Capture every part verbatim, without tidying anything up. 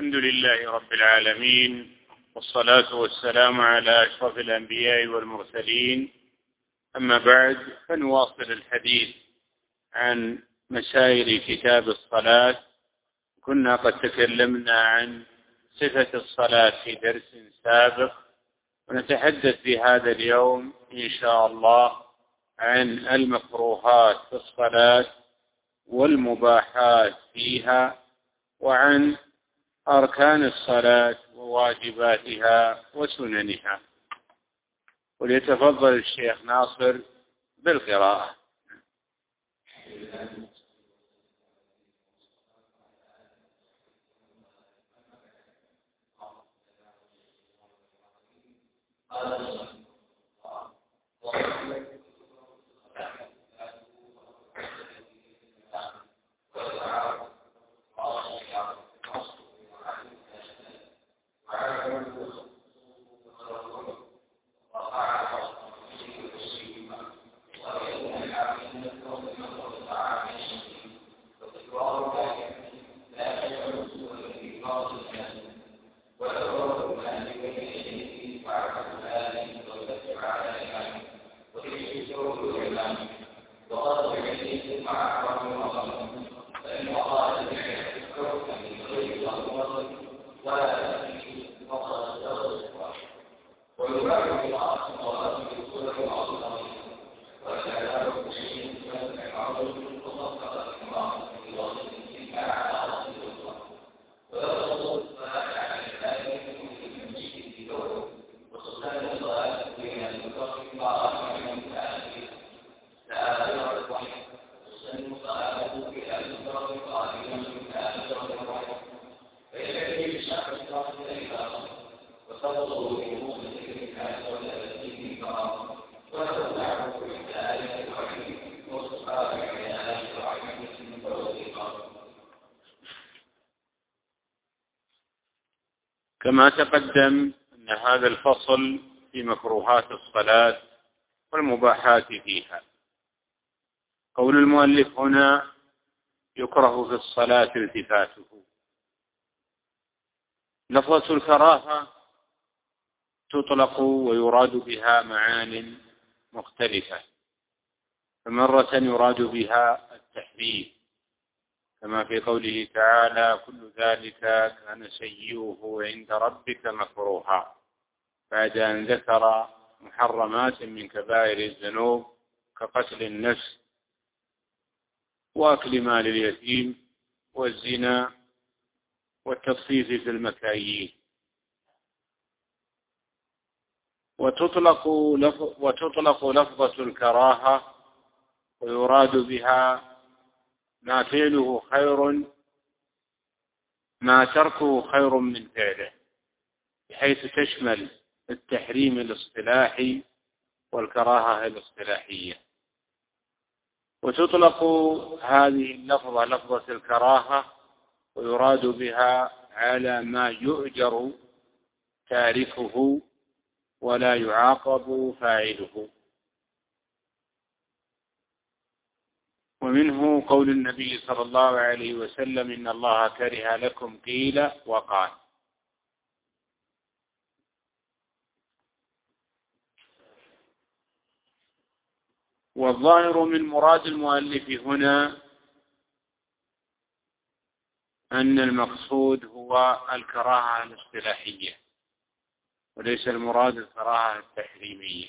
الحمد لله رب العالمين، والصلاة والسلام على أشرف الأنبياء والمرسلين. أما بعد، فنواصل الحديث عن مسائل كتاب الصلاة. كنا قد تكلمنا عن صفة الصلاة في درس سابق، ونتحدث في هذا اليوم إن شاء الله عن المكروهات في الصلاة والمباحات فيها، وعن أركان الصلاة وواجباتها وسننها. وليتفضل الشيخ ناصر بالقراءة. كما تقدم أن هذا الفصل في مكروهات الصلاة والمباحات فيها. قول المؤلف هنا: يكره في الصلاة التفاته. لفظة الكراهة تطلق ويراد بها معان مختلفة، فمرة يراد بها التحريم، كما في قوله تعالى: كل ذلك كان سيئه عند ربك مكروها، بعد أن ذكر محرمات من كبائر الذنوب كقتل النفس وأكل مال اليتيم والزنا والتطفيف في المكاييل. وتطلق وتطلق لفظة الكراهة ويراد بها ما فعله خير ما تركه خير من فعله، بحيث تشمل التحريم الاصطلاحي والكراهة الاصطلاحية. وتطلق هذه اللفظة لفظة الكراهة ويراد بها على ما يؤجر تاركه ولا يعاقب فاعله. ومنه قول النبي صلى الله عليه وسلم: إن الله كره لكم قيل وقال. والظاهر من مراد المؤلف هنا أن المقصود هو الكراهة الاصطلاحية، وليس المراد الكراهة التحريمية.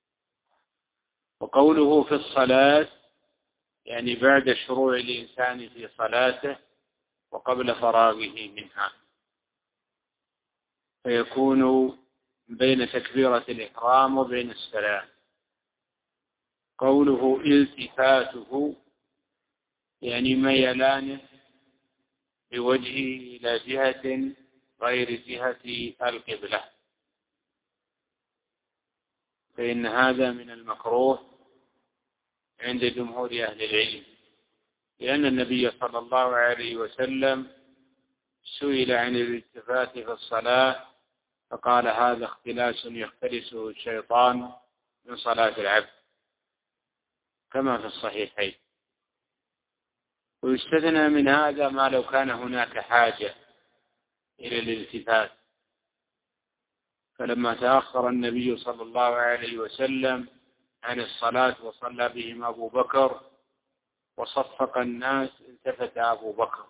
وقوله في الصلاة يعني بعد شروع الإنسان في صلاته وقبل فراغه منها، فيكون بين تكبيرة الإحرام وبين السلام. قوله التفاته يعني ميلانه بوجهه إلى جهة غير جهة القبلة، فإن هذا من المكروه عند جمهور أهل العلم، لأن النبي صلى الله عليه وسلم سئل عن الالتفات في الصلاة فقال: هذا اختلاس يختلسه الشيطان من صلاة العبد، كما في الصحيحين. ويستثنى من هذا ما لو كان هناك حاجة إلى الالتفات. فلما تأخر النبي صلى الله عليه وسلم عن الصلاة وصلى بهم أبو بكر وصفق الناس التفت أبو بكر.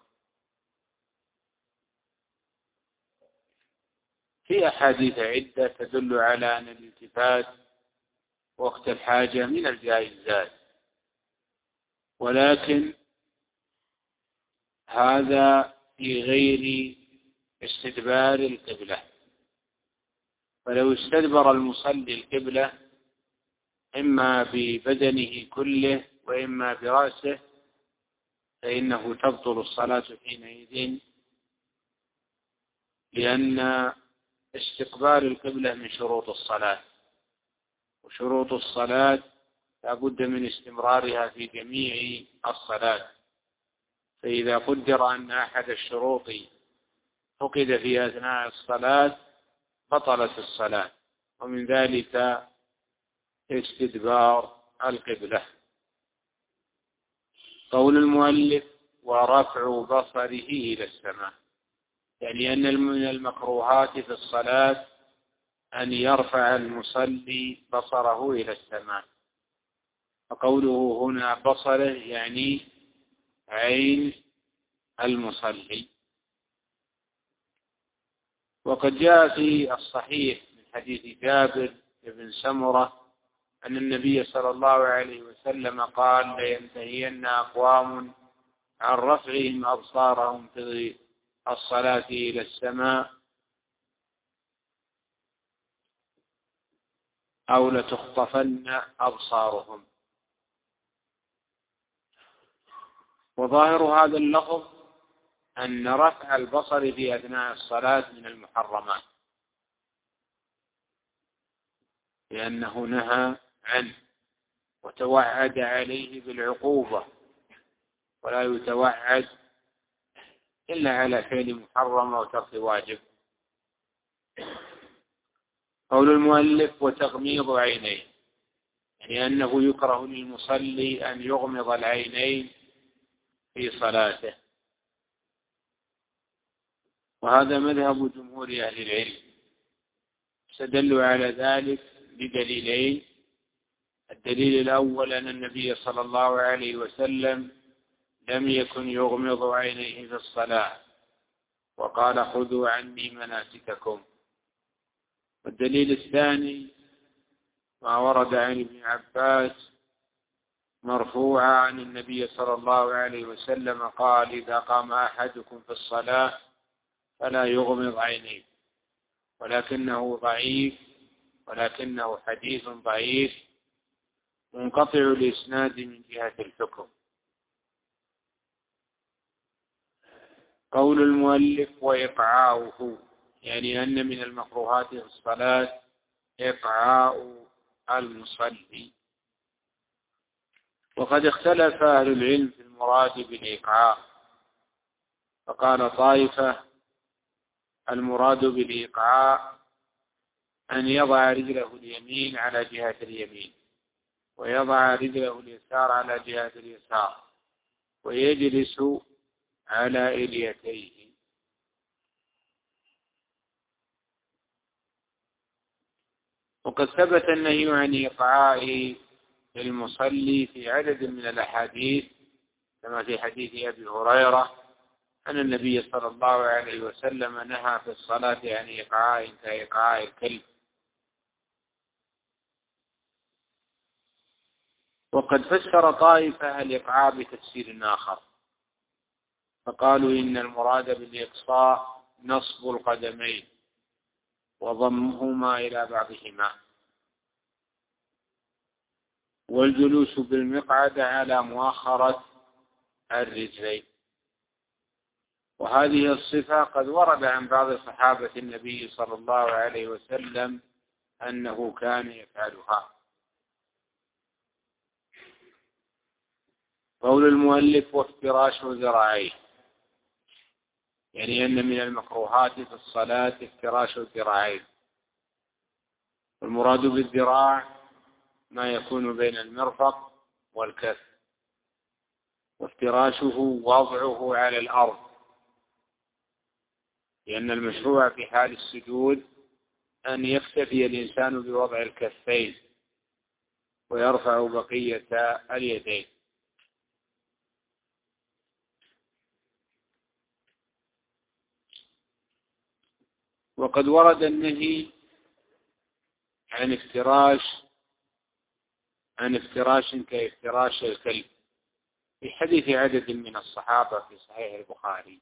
في أحاديث عدة تدل على أن الالتفات وقت الحاجة من الجائزات، ولكن هذا في غير استدبار القبلة. فلو استدبر المصلي القبلة إما ببدنه كله وإما برأسه فإنه تبطل الصلاة حينئذ، لأن استقبال القبلة من شروط الصلاة، وشروط الصلاة لا بد من استمرارها في جميع الصلاة. فإذا قدر أن أحد الشروط فقد في أثناء الصلاة بطلت الصلاة، ومن ذلك استدبار القبلة. قول المؤلف ورفع بصره إلى السماء، يعني أن من المكروهات في الصلاة أن يرفع المصلي بصره إلى السماء. فقوله هنا بصره يعني عين المصلي. وقد جاء في الصحيح من حديث جابر بن سمرة أن النبي صلى الله عليه وسلم قال لينتهين أقوام عن رفعهم أبصارهم في الصلاة إلى السماء أو لتخطفن أبصارهم. وظاهر هذا اللفظ أن رفع البصر في أثناء الصلاة من المحرمات، لأنه نهى عنه وتوعد عليه بالعقوبة، ولا يتوعد إلا على فعل محرم أو ترك واجب. قول المؤلف وتغميض عينيه، يعني أنه يكره للمصلي أن يغمض العينين في صلاته، وهذا مذهب جمهور أهل العلم. استدلوا على ذلك بدليلين. الدليل الأول أن النبي صلى الله عليه وسلم لم يكن يغمض عينيه في الصلاة، وقال خذوا عني مناسككم. والدليل الثاني ما ورد عن ابن عباس مرفوعا عن النبي صلى الله عليه وسلم قال إذا قام أحدكم في الصلاة فلا يغمض عينيه، ولكنه ضعيف ولكنه حديث ضعيف منقطع الإسناد من جهة الحكم. قول المؤلف وإقعاؤه، يعني أن من المكروهات في الصلاة إقعاء المصلي. وقد اختلف أهل العلم في المراد بالإقعاء، فقال طائفة المراد بالإقعاء أن يضع رجله اليمين على جهة اليمين، ويضع رجله اليسار على جهة اليسار، ويجلس على إليتيه. وقد ثبت النهي عن إيقاع المصلي في عدد من الأحاديث، كما في حديث أبي هريرة أن النبي صلى الله عليه وسلم نهى في الصلاة عن إيقاع كإيقاع الكلب. وقد فسر طائفة الإيقاع بتفسير آخر، فقالوا إن المراد بالإقصاء نصب القدمين وضمهما إلى بعضهما، والجلوس بالمقعد على مؤخرة الرجلين. وهذه الصفة قد ورد عن بعض صحابة النبي صلى الله عليه وسلم أنه كان يفعلها. قول المؤلف وافتراش ذراعيه، يعني أن من المكروهات في الصلاة افتراش الذراعين. والمراد بالذراع ما يكون بين المرفق والكف، وافتراشه وضعه على الأرض لأن المشروع في حال السجود أن يكتفي الإنسان بوضع الكفين ويرفع بقية اليدين. وقد ورد النهي عن افتراش عن افتراش كافتراش الكلب في حديث عدد من الصحابة في صحيح البخاري.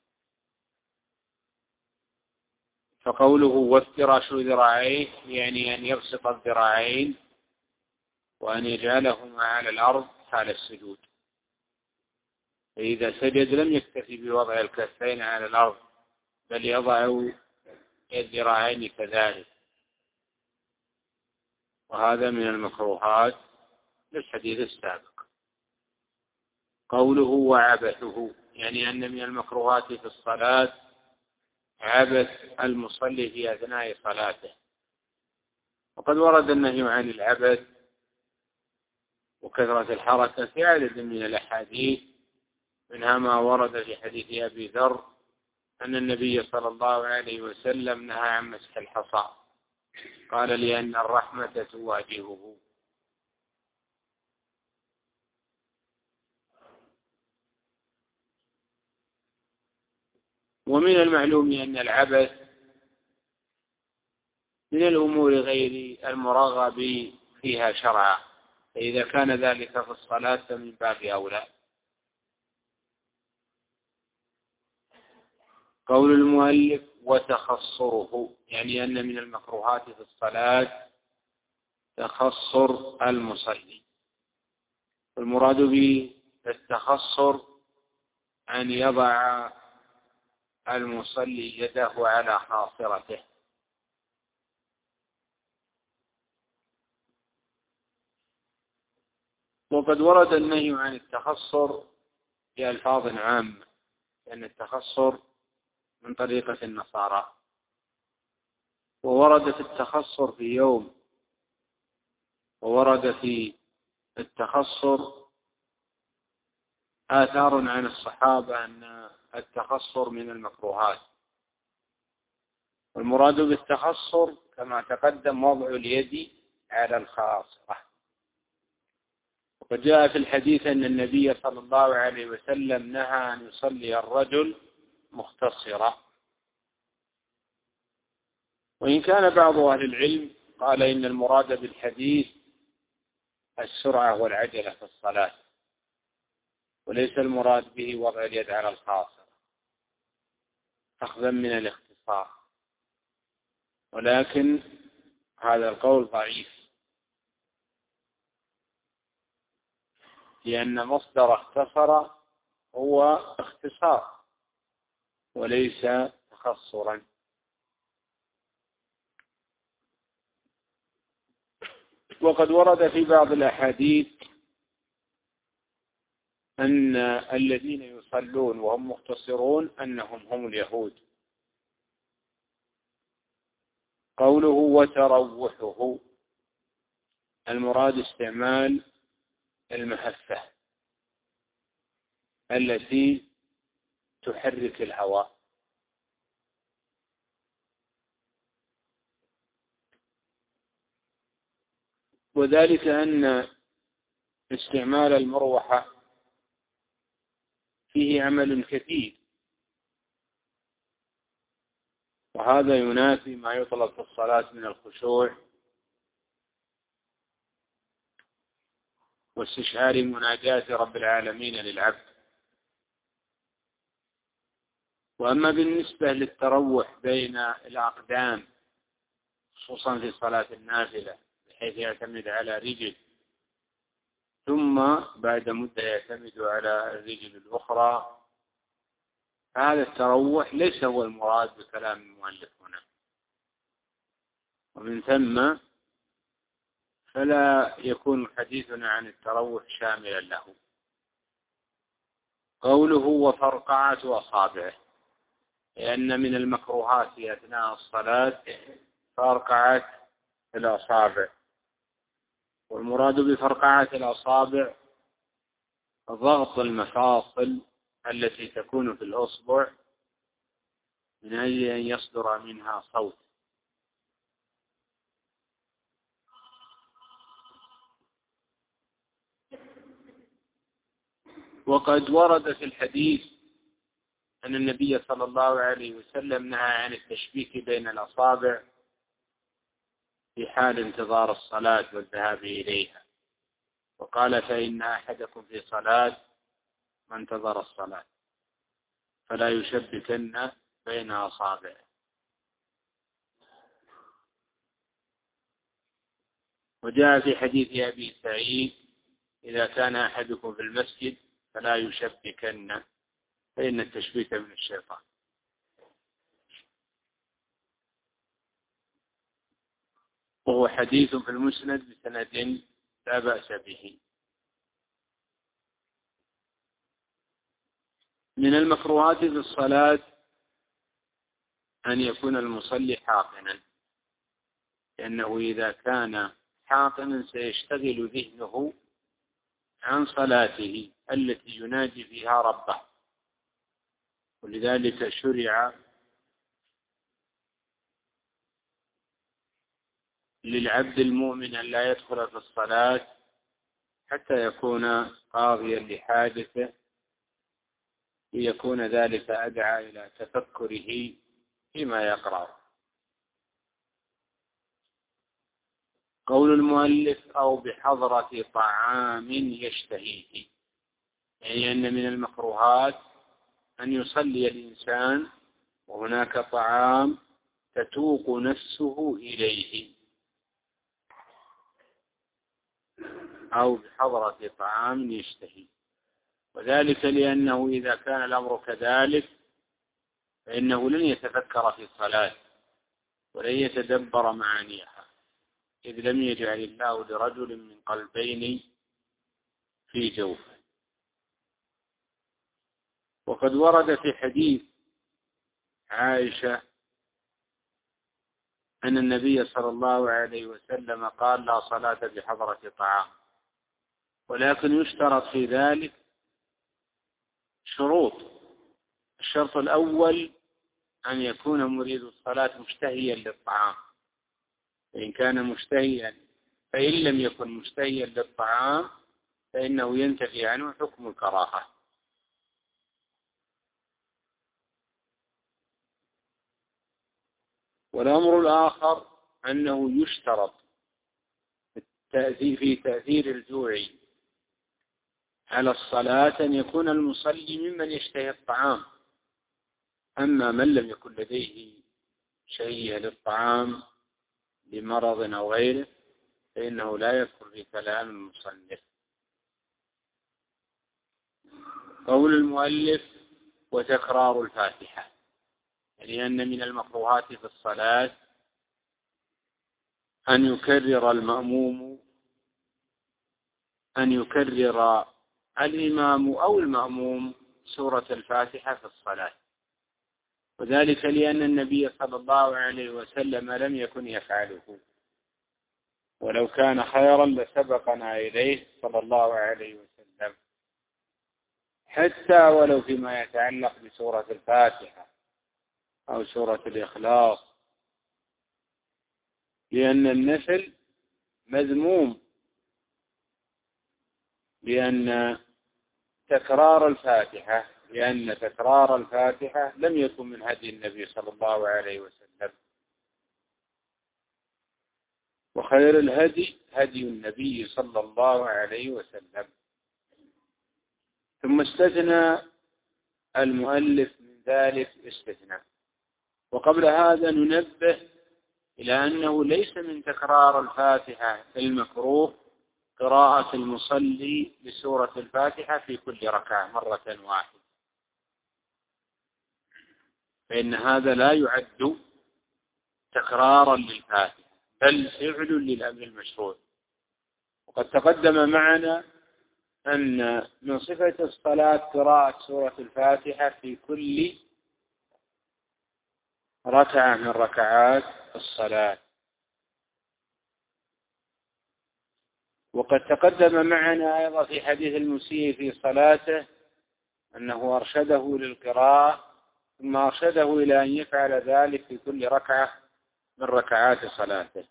فقوله وافتراش ذراعيه يعني أن يبسط الذراعين وأن يجعلهما على الأرض حال السجود. فإذا سجد لم يكتفي بوضع الكفين على الأرض بل يضع الذراعين كذلك، وهذا من المكروهات للحديث السابق. قوله وعبثه يعني أن من المكروهات في الصلاة عبث المصلي في أثناء صلاته. وقد ورد النهي عن العبث وكثرة الحركة في عدد من الأحاديث، منها ما ورد في حديث أبي ذر أن النبي صلى الله عليه وسلم نهى عن مسح الحصى، قال لأن الرحمة تواجهه. ومن المعلوم أن العبث من الأمور غير المرغب فيها شرعا، فإذا كان ذلك في الصلاة فمن باب أولى. قول المؤلف وتخصره يعني أن من المكروهات في الصلاة تخصر المصلي. والمراد به التخصر أن يضع المصلي يده على خاصرته. وقد ورد النهي عن التخصر بألفاظ عامة، لأن التخصر من طريقة النصارى، وورد في التخصر في يوم، وورد في التخصر آثار عن الصحابة أن التخصر من المكروهات. والمراد بالتخصر كما تقدم وضع اليد على الخاصرة. وقد جاء في الحديث أن النبي صلى الله عليه وسلم نهى أن يصلي الرجل مختصرا. وإن كان بعض أهل العلم قال إن المراد بالحديث السرعة والعجلة في الصلاة، وليس المراد به وضع اليد على الخاصرة أخذا من الاختصار، ولكن هذا القول ضعيف، لأن مصدر اختصر هو اختصار وليس تخصرا. وقد ورد في بعض الأحاديث أن الذين يصلون وهم مختصرون أنهم هم اليهود. قوله وتروحه المراد استعمال المحفة التي تحرك الهواء. وذلك أن استعمال المروحة فيه عمل كثير، وهذا ينافي ما يطلب في الصلاة من الخشوع واستشعار مناجاة رب العالمين للعبد. وأما بالنسبة للتروح بين الأقدام خصوصا في صلاة النافلة بحيث يعتمد على رجل ثم بعد مدة يعتمد على الرجل الأخرى، هذا التروح ليس هو المراد بكلام المؤلف هنا، ومن ثم فلا يكون حديثنا عن التروح شاملا له. قوله وفرقعة أصابعه لأن من المكروهات في أثناء الصلاة فرقعة الأصابع. والمراد بفرقعة الأصابع ضغط المفاصل التي تكون في الأصبع من أجل أن يصدر منها صوت. وقد ورد في الحديث أن النبي صلى الله عليه وسلم نهى عن التشبيك بين الأصابع في حال انتظار الصلاة والذهاب إليها، وقال: فإن أحدكم في صلاة ما انتظر الصلاة فلا يشبكن بين أصابعه. وجاء في حديث أبي سعيد: إذا كان أحدكم في المسجد فلا يشبكن فإن التشبيك من الشيطان. وهو حديث في المسند بسند لا بأس به. من المكروهات في الصلاة أن يكون المصلي حاقنا، لأنه إذا كان حاقنا سيشتغل ذهنه عن صلاته التي يناجي فيها ربه، ولذلك شرع للعبد المؤمن أن لا يدخل في الصلاة حتى يكون قاضيا لحاجته، ليكون ذلك أدعى إلى تفكره فيما يقرأ. قول المؤلف: أو بحضرة طعام يشتهيه، يعني أن من المكروهات أن يصلي الإنسان وهناك طعام تتوق نفسه إليه، أو بحضرة طعام يشتهي. وذلك لأنه إذا كان الأمر كذلك فإنه لن يتفكر في الصلاة ولن يتدبر معانيها، إذ لم يجعل الله لرجل من قلبين في جوفه. وقد ورد في حديث عائشة أن النبي صلى الله عليه وسلم قال: لا صلاة بحضرة طعام، ولكن يشترط في ذلك شروط. الشرط الأول أن يكون مريد الصلاة مشتهيا للطعام، فإن كان مشتهيا فإن لم يكن مشتهيا للطعام فإنه ينتفي عنه حكم الكراهة. والأمر الآخر أنه يشترط في تأثير الجوع على الصلاة أن يكون المصلي ممن يشتهي الطعام، أما من لم يكن لديه شيء للطعام لمرض أو غيره فإنه لا يذكر في كلام المصنف. قول المؤلف: وتكرار الفاتحة، يعني أن من المكروهات في الصلاة أن يكرر المأموم أن يكرر الإمام أو المأموم سورة الفاتحة في الصلاة، وذلك لأن النبي صلى الله عليه وسلم لم يكن يفعله، ولو كان خيرا لسبقنا إليه صلى الله عليه وسلم، حتى ولو فيما يتعلق بسورة الفاتحة أو سورة الإخلاص، لأن النفل مذموم، لأن تكرار الفاتحة لأن تكرار الفاتحة لم يكن من هدي النبي صلى الله عليه وسلم، وخير الهدي هدي النبي صلى الله عليه وسلم. ثم استثنى المؤلف من ذلك استثناء. وقبل هذا ننبه إلى أنه ليس من تكرار الفاتحة المكروه قراءة المصلي لسورة الفاتحة في كل ركعة مرة واحدة، فإن هذا لا يعد تكرارا للفاتحة بل فعل للأمر المشروع. وقد تقدم معنا أن من صفة الصلاة قراءة سورة الفاتحة في كل ركعة من ركعات الصلاة. وقد تقدم معنا أيضا في حديث المسيء في صلاته أنه أرشده للقراءة ثم أرشده إلى أن يفعل ذلك في كل ركعة من ركعات صلاته.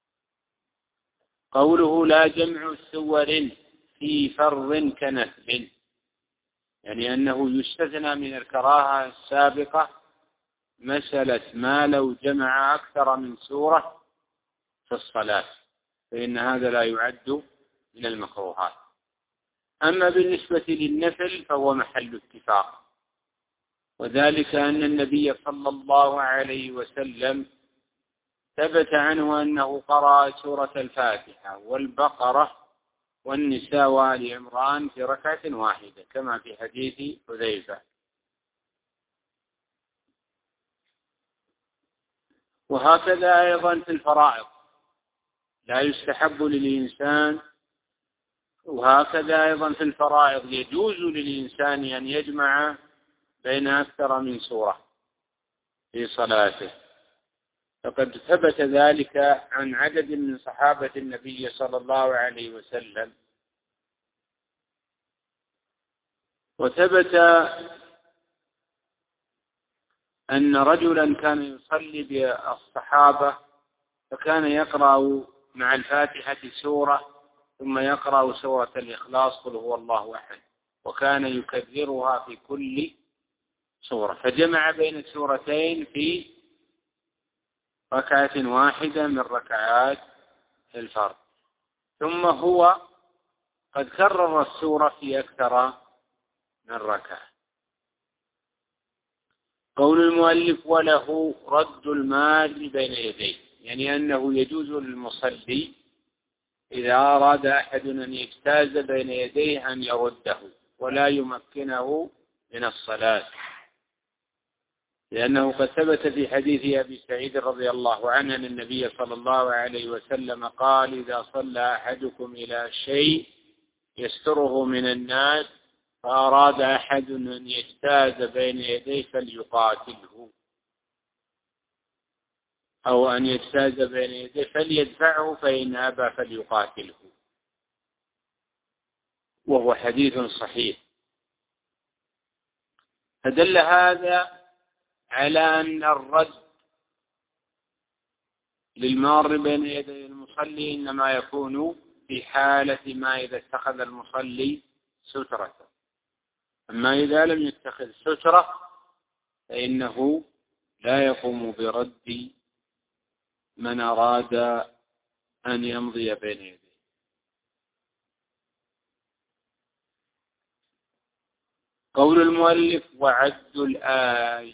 قوله لا جمع سور في فرض كنفل، يعني أنه يستثنى من الكراهة السابقة مسألة ما لو جمع أكثر من سورة في الصلاة، فإن هذا لا يعد من المكروهات. أما بالنسبة للنفل فهو محل اتفاق، وذلك أن النبي صلى الله عليه وسلم ثبت عنه أنه قرأ سورة الفاتحة والبقرة والنساء وآل عمران في ركعة واحدة كما في حديث حذيفة. وهكذا أيضا في الفرائض لا يستحب للإنسان، وهكذا أيضا في الفرائض يجوز للإنسان أن يجمع بين أكثر من سورة في صلاته، فقد ثبت ذلك عن عدد من صحابة النبي صلى الله عليه وسلم. وثبت أن رجلا كان يصلي بالصحابة فكان يقرأ مع الفاتحة سورة ثم يقرأ سورة الإخلاص قل هو الله أحد، وكان يكررها في كل سورة، فجمع بين السورتين في ركعة واحدة من ركعات الفرض، ثم هو قد كرر السورة في أكثر من ركعة. قول المؤلف وله رد المال بين يديه، يعني أنه يجوز للمصلي إذا أراد أحد أن يجتاز بين يديه أن يرده ولا يمكنه من الصلاة، لأنه قد ثبت في حديث أبي سعيد رضي الله عنه أن النبي صلى الله عليه وسلم قال إذا صلى أحدكم إلى شيء يستره من الناس فأراد أحد أن يجتاز بين يديه فليقاتله، أو أن يجتاز بين يديه فليدفعه فإن أبى فليقاتله، وهو حديث صحيح. فدل هذا على أن الرد للمار بين يدي المصلي إنما يكون في حالة ما إذا اتخذ المصلي سترة، أما إذا لم يتخذ سترة فإنه لا يقوم برد من أراد أن يمضي بين يديه. قول المؤلف وعد الآي،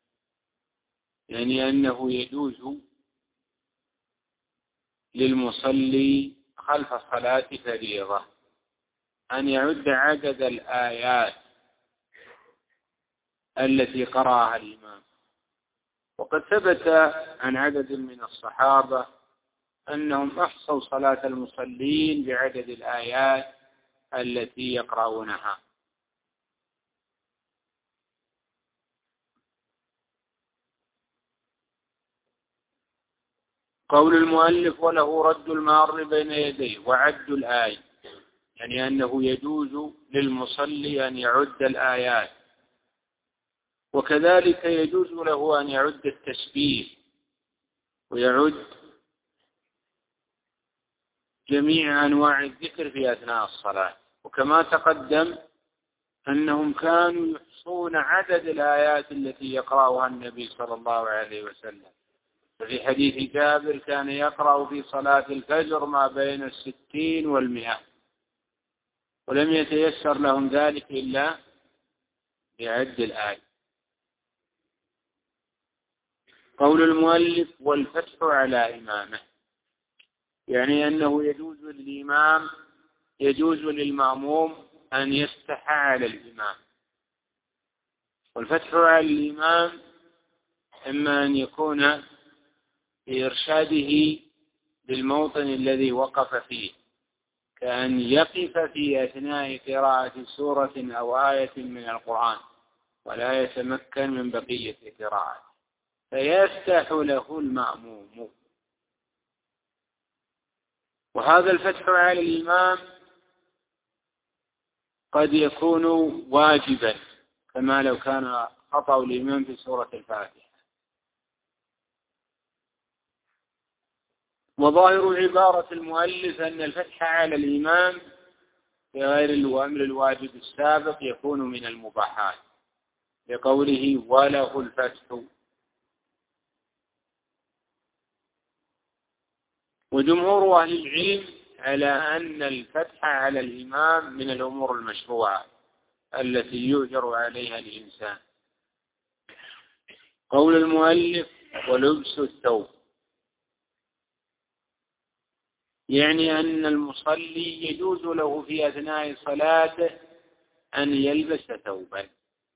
يعني أنه يجوز للمصلي خلف الصلاة فريضة أن يعد عدد الآيات التي قرأها الإمام، وقد ثبت عن عدد من الصحابة أنهم أحصوا صلاة المصلين بعدد الآيات التي يقرؤونها. قول المؤلف وله رد المار بين يديه وعد الآية، يعني أنه يجوز للمصلي أن يعد الآيات، وكذلك يجوز له أن يعد التسبيح ويعد جميع أنواع الذكر في أثناء الصلاة. وكما تقدم أنهم كانوا يحصون عدد الآيات التي يقرأها النبي صلى الله عليه وسلم، ففي حديث جابر كان يقرأ في صلاة الفجر ما بين الستين والمئة، ولم يتيسر لهم ذلك إلا بعد الآية. قول المؤلف والفتح على إمامه، يعني أنه يجوز للإمام يجوز للمأموم أن يفتح على الإمام. والفتح على الإمام إما أن يكون بإرشاده بالموطن الذي وقف فيه، كأن يقف في أثناء قراءة سورة أو آية من القرآن ولا يتمكن من بقية قراءة فيفتح له المأموم. وهذا الفتح على الإمام قد يكون واجبا كما لو كان خطأ الإمام في سورة الفاتحة. وظاهر عبارة المؤلف أن الفتح على الإمام في غير الأمر الواجب السابق يكون من المباحات، لقوله وله الفتح. وجمهور أهل العلم على أن الفتح على الإمام من الأمور المشروعة التي يؤجر عليها الإنسان. قول المؤلف ولبس الثوب، يعني أن المصلي يجوز له في أثناء صلاته أن يلبس ثوبا،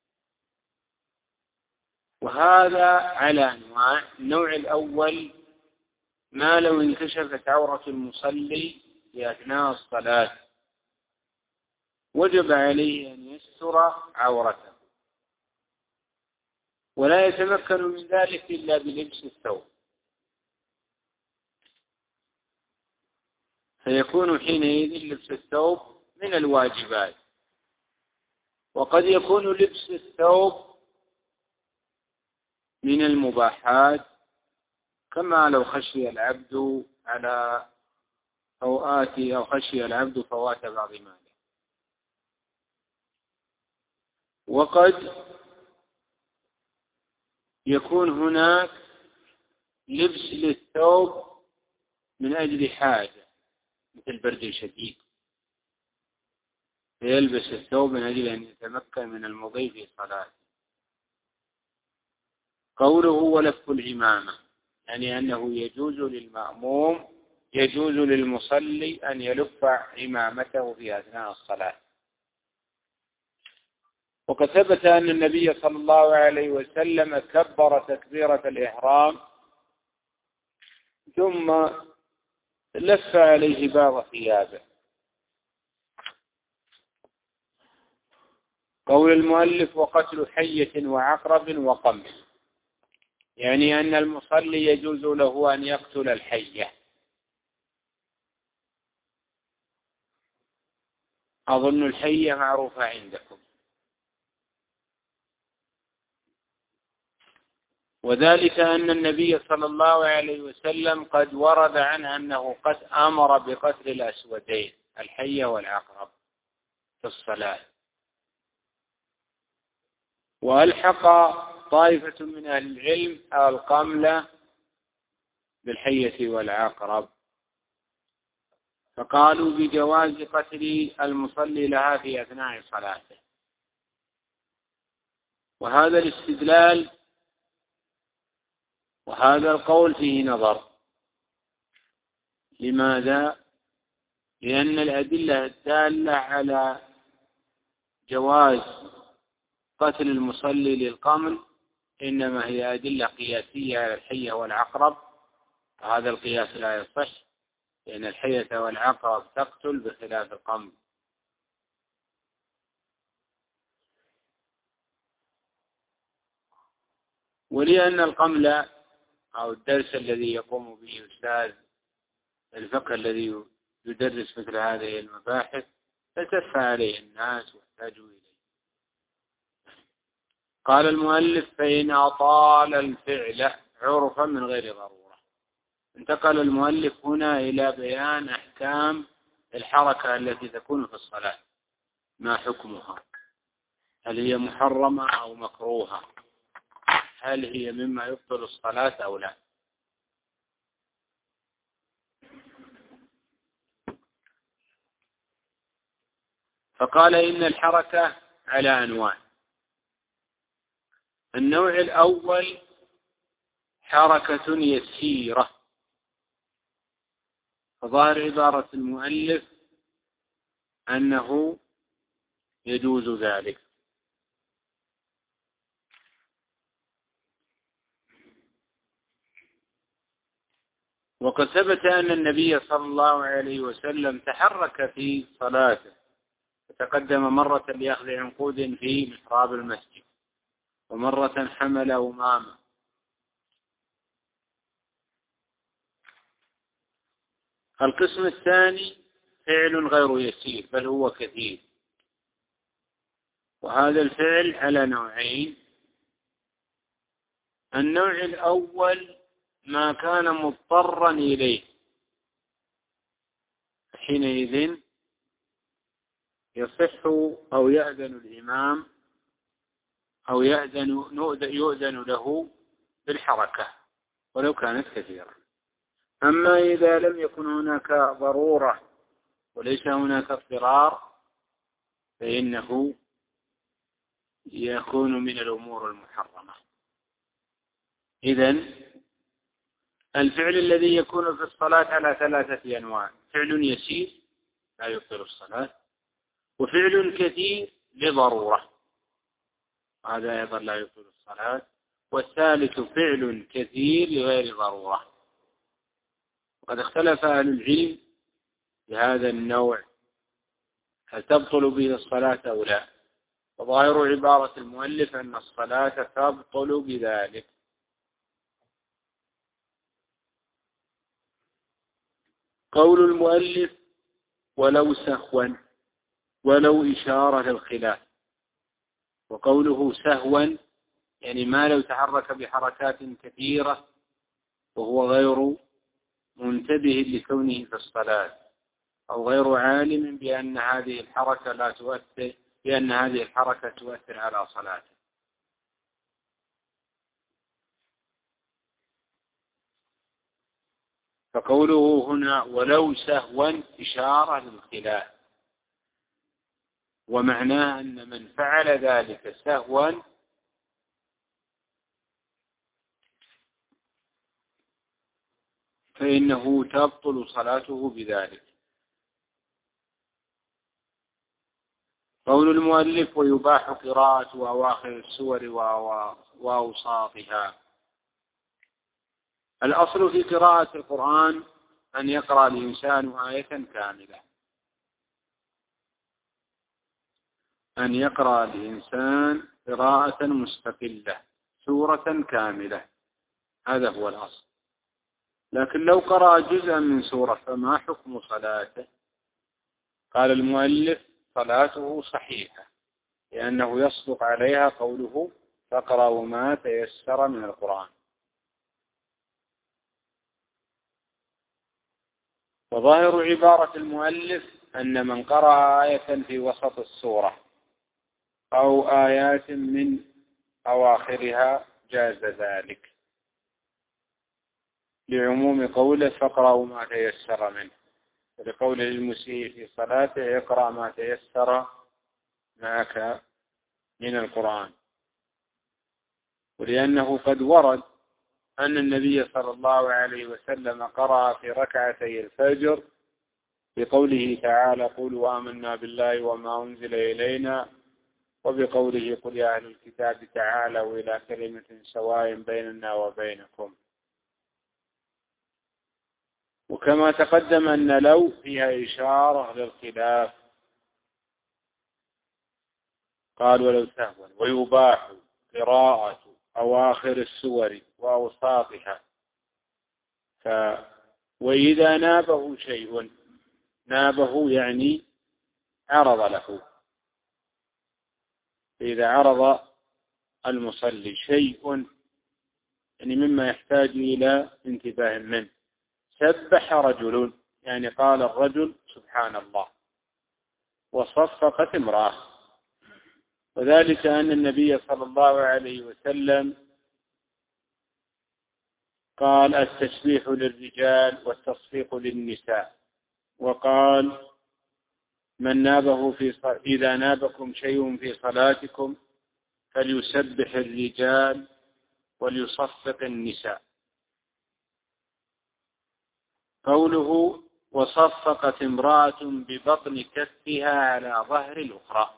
وهذا على أنواع. النوع الأول ما لو انكشفت عورة المصلي في أثناء الصلاة وجب عليه أن يستر عورته، ولا يتمكن من ذلك إلا بلبس الثوب، فيكون حينئذ لبس الثوب من الواجبات. وقد يكون لبس الثوب من المباحات، كما لو خشي العبد على فوات أو خشي العبد فوات بعض ماله. وقد يكون هناك لبس للثوب من أجل حاجة، مثل برد شديد، فيلبس الثوب من أجل أن يتمكن من المضي في صلاته. قوله ولف العمامة، يعني أنه يجوز للمأموم يجوز للمصلي أن يلف عمامته في أثناء الصلاة. وقد ثبت أن النبي صلى الله عليه وسلم كبر تكبيرة الإحرام ثم لف عليه بعض ثيابه. قول المؤلف وقتل حية وعقرب وقمل، يعني أن المصلي يجوز له أن يقتل الحية. أظن الحية معروفة عندكم، وذلك أن النبي صلى الله عليه وسلم قد ورد عنه أنه قد أمر بقتل الأسودين الحية والعقرب في الصلاة، وألحق طائفة من أهل العلم القمل بالحية والعقرب، فقالوا بجواز قتل المصلي لها في أثناء صلاته. وهذا الاستدلال وهذا القول فيه نظر. لماذا؟ لأن الأدلة الدالة على جواز قتل المصلي للقمل إنما هي أدلة قياسية على الحية والعقرب، وهذا القياس لا يصح، لأن الحية والعقرب تقتل بخلاف القمل. ولأن القمل أو الدرس الذي يقوم به أستاذ الفقه الذي يدرس مثل هذه المباحث تتف عليه الناس واحتاجوا إليه. قال المؤلف فإن أطال الفعل عرفا من غير ضرورة. انتقل المؤلف هنا إلى بيان أحكام الحركة التي تكون في الصلاة، ما حكمها، هل هي محرمة أو مكروهة، هل هي مما يبطل الصلاة أو لا. فقال إن الحركة على أنواع. النوع الأول حركة يسيرة، فظاهر عبارة المؤلف أنه يجوز ذلك. وقد ثبت أن النبي صلى الله عليه وسلم تحرك في صلاته، فتقدم مرة لأخذ عنقود في محراب المسجد، ومرة حمل أمامة. القسم الثاني فعل غير يسير بل هو كثير، وهذا الفعل على نوعين. النوع الأول ما كان مضطرا إليه، حينئذ يصح أو يأذن الإمام أو يأذن يؤذن له بالحركة ولو كانت كثيرة. أما إذا لم يكن هناك ضرورة وليس هناك اضطرار فإنه يكون من الأمور المحرمة. إذن الفعل الذي يكون في الصلاة على ثلاثة أنواع: فعل يسير لا يبطل الصلاة، وفعل كثير لضرورة هذا أيضا لا يبطل الصلاة، والثالث فعل كثير لغير ضرورة. وقد اختلف أهل العلم بهذا النوع هل تبطل به الصلاة أو لا، وظاهر عبارة المؤلف أن الصلاة تبطل بذلك. قول المؤلف ولو سهوا ولو إشارة للخلاف، وقوله سهوا يعني ما لو تحرك بحركات كثيرة وهو غير منتبه لكونه في الصلاة أو غير عالم بأن هذه الحركة لا تؤثر بأن هذه الحركة تؤثر على صلاته. فقوله هنا ولو سهوا إشارة للخلاف، ومعناه أن من فعل ذلك سهوا فإنه تبطل صلاته بذلك. قول المؤلف ويباح قراءة أواخر السور وأوساطها. الأصل في قراءة القرآن أن يقرأ الإنسان آية كاملة، أن يقرأ الإنسان قراءة مستقلة سورة كاملة، هذا هو الأصل. لكن لو قرأ جزءا من سورة فما حكم صلاته؟ قال المؤلف صلاته صحيحة، لأنه يصدق عليها قوله فاقرأوا ما تيسر من القرآن. وظاهر عبارة المؤلف أن من قرأ آية في وسط السورة أو آيات من أواخرها جاز ذلك، لعموم قوله فاقرأوا ما تيسر منه، ولقول المسيء في صلاته اقرأ ما تيسر معك من القرآن. ولأنه قد ورد أن النبي صلى الله عليه وسلم قرأ في ركعتي الفجر بقوله تعالى قولوا آمنا بالله وما أنزل إلينا، وبقوله قل يا أهل الكتاب تعالوا إلى كلمة سواء بيننا وبينكم. وكما تقدم أن لو فيها إشارة للخلاف، قال ولو سهوا ويباح قراءة أواخر السور وأوساطها. ف وإذا نابه شيء، نابه يعني عرض له، إذا عرض المصلي شيء يعني مما يحتاج إلى انتباه منه، سبح رجل يعني قال الرجل سبحان الله، وصفقت امرأة، وذلك أن النبي صلى الله عليه وسلم قال التسبيح للرجال والتصفيق للنساء، وقال من نابه في ص... إذا نابكم شيء في صلاتكم فليسبح الرجال وليصفق النساء. قوله وصفقت امرأة ببطن كفها على ظهر الأخرى،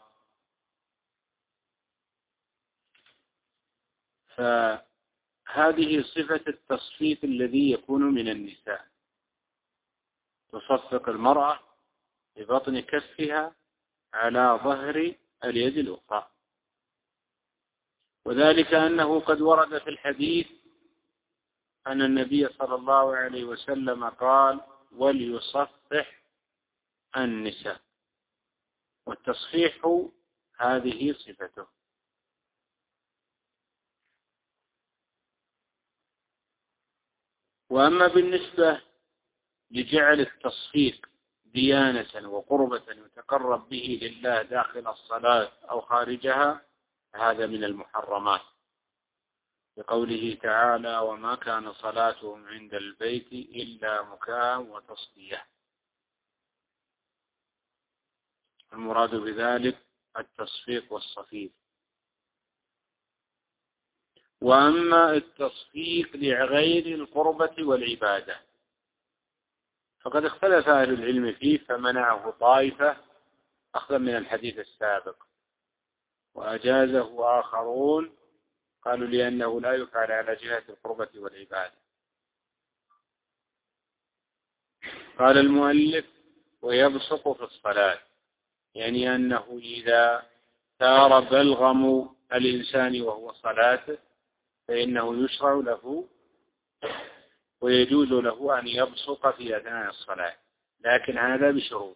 فهذه صفة التصفيق الذي يكون من النساء، تصفق المرأة ببطن كفها على ظهر اليد الأخرى، وذلك أنه قد ورد في الحديث أن النبي صلى الله عليه وسلم قال وليصفح النساء، والتصفيح هذه صفته. وأما بالنسبة لجعل التصفيق ديانة وقربة يتقرب به لله داخل الصلاة أو خارجها، هذا من المحرمات، بقوله تعالى: وما كان صلاتهم عند البيت إلا مكاء وتصدية. المراد بذلك التصفيق والصفيق. وأما التصفيق لغير القربة والعبادة فقد اختلف أهل العلم فيه، فمنعه طائفة أخذا من الحديث السابق، وأجازه آخرون قالوا لأنه لا يفعل على جهة القربة والعبادة. قال المؤلف: ويبصق في الصلاة، يعني أنه إذا ثار بلغم الإنسان وهو صلاته فإنه يشرع له ويجوز له أن يبصق في أثناء الصلاة، لكن هذا بشروط.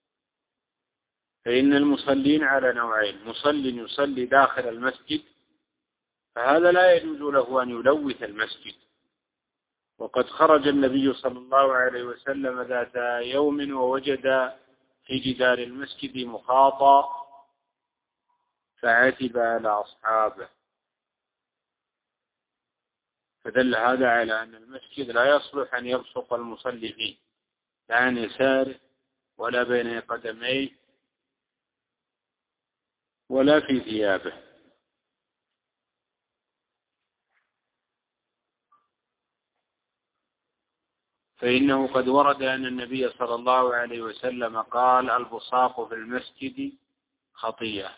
فإن المصلين على نوعين: مصل يصلي داخل المسجد فهذا لا يجوز له أن يلوث المسجد، وقد خرج النبي صلى الله عليه وسلم ذات يوم ووجد في جدار المسجد مخاطا فعتب على أصحابه، فدل هذا على أن المسجد لا يصلح أن يبصق المصلي فيه، لا عن يساره ولا بين قدميه ولا في ثيابه. فإنه قد ورد أن النبي صلى الله عليه وسلم قال: البصاق في المسجد خطيئة.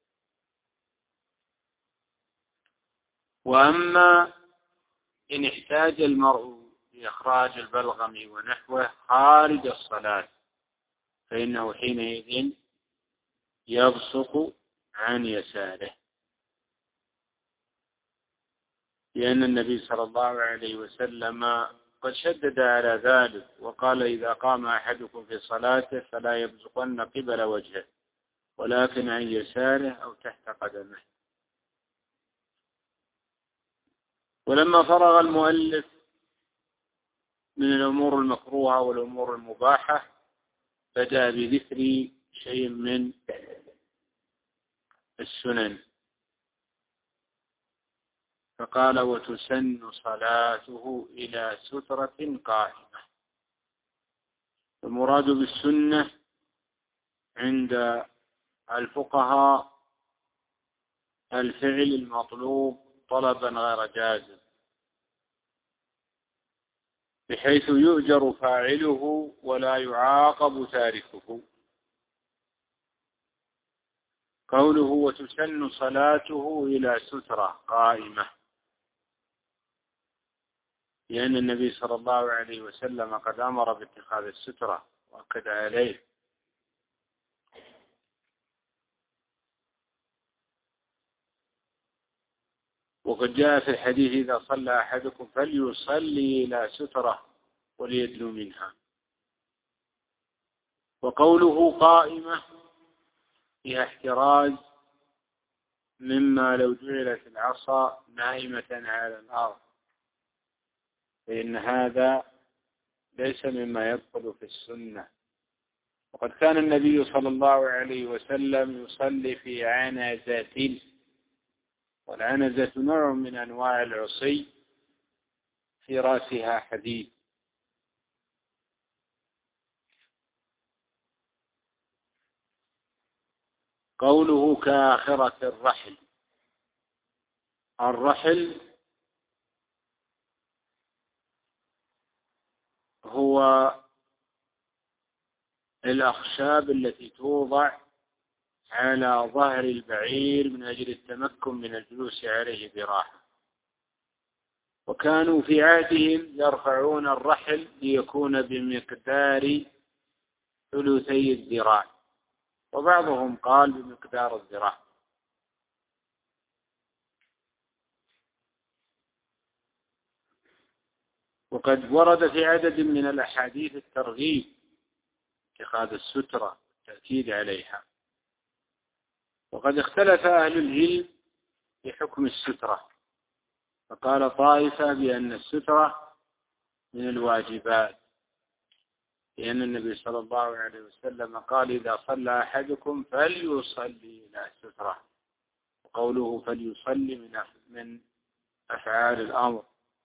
وأما إن احتاج المرء لإخراج البلغم ونحوه خارج الصلاة فإنه حينئذ يبصق عن يساره، لأن النبي صلى الله عليه وسلم قد شدد على ذلك وقال: إذا قام أحدكم في صلاته فلا يبصقن قبل وجهه ولكن عن يساره أو تحت قدمه. ولما فرغ المؤلف من الأمور المكروهة والأمور المباحة بدأ بذكر شيء من السنن، فقال: وتسن صلاته إلى سترة قائمة. المراد بالسنة عند الفقهاء الفعل المطلوب طلبا غير جازم، بحيث يؤجر فاعله ولا يعاقب تاركه. قوله: وتسن صلاته إلى سترة قائمة، لأن النبي صلى الله عليه وسلم قد أمر باتخاذ السترة وأكد عليه. وقد جاء في الحديث: إذا صلى أحدكم فليصلي إلى سترة وليدنو منها. وقوله قائمة فيها احتراز مما لو جعلت العصا نائمة على الأرض، فإن هذا ليس مما يدخل في السنة. وقد كان النبي صلى الله عليه وسلم يصلي في عنزة، والعنزة نوع من أنواع العصي في رأسها حديد. قوله: كآخرة الرحل، الرحل هو الأخشاب التي توضع على ظهر البعير من أجل التمكن من الجلوس عليه براحة. وكانوا في عهدهم يرفعون الرحل ليكون بمقدار ثلثي الذراع، وبعضهم قال بمقدار الذراع. وقد ورد في عدد من الأحاديث الترغيب اتخاذ السترة والتأكيد عليها. وقد اختلف أهل العلم في حكم السترة، فقال طائفة بأن السترة من الواجبات، لأن النبي صلى الله عليه وسلم قال إذا صلى أحدكم فليصلي إلى سترة، وقوله فليصلي من من أفعال الأمر.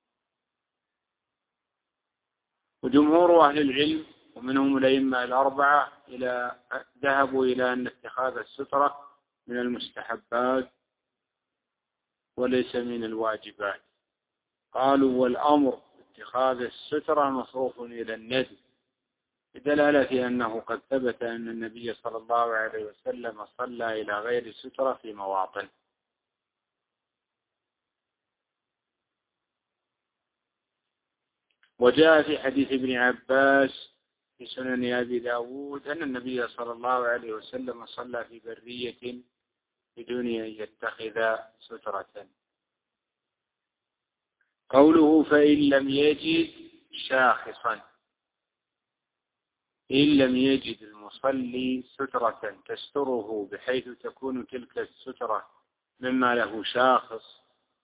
وجمهور أهل العلم ومنهم الأئمة الأربعة إلى ذهبوا إلى أن اتخاذ السترة من المستحبات وليس من الواجبات. قالوا والأمر اتخاذ السترة مصروف إلى الندب، بدلالة أنه قد ثبت أن النبي صلى الله عليه وسلم صلى إلى غير سترة في مواطن. وجاء في حديث ابن عباس في سنن أبي داود أن النبي صلى الله عليه وسلم صلى في برية بدون أن يتخذ سترة. قوله فإن لم يجد شاخصا، إن لم يجد المصلي سترة تستره بحيث تكون تلك السترة مما له شاخص،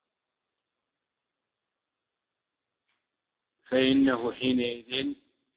فإنه حينئذ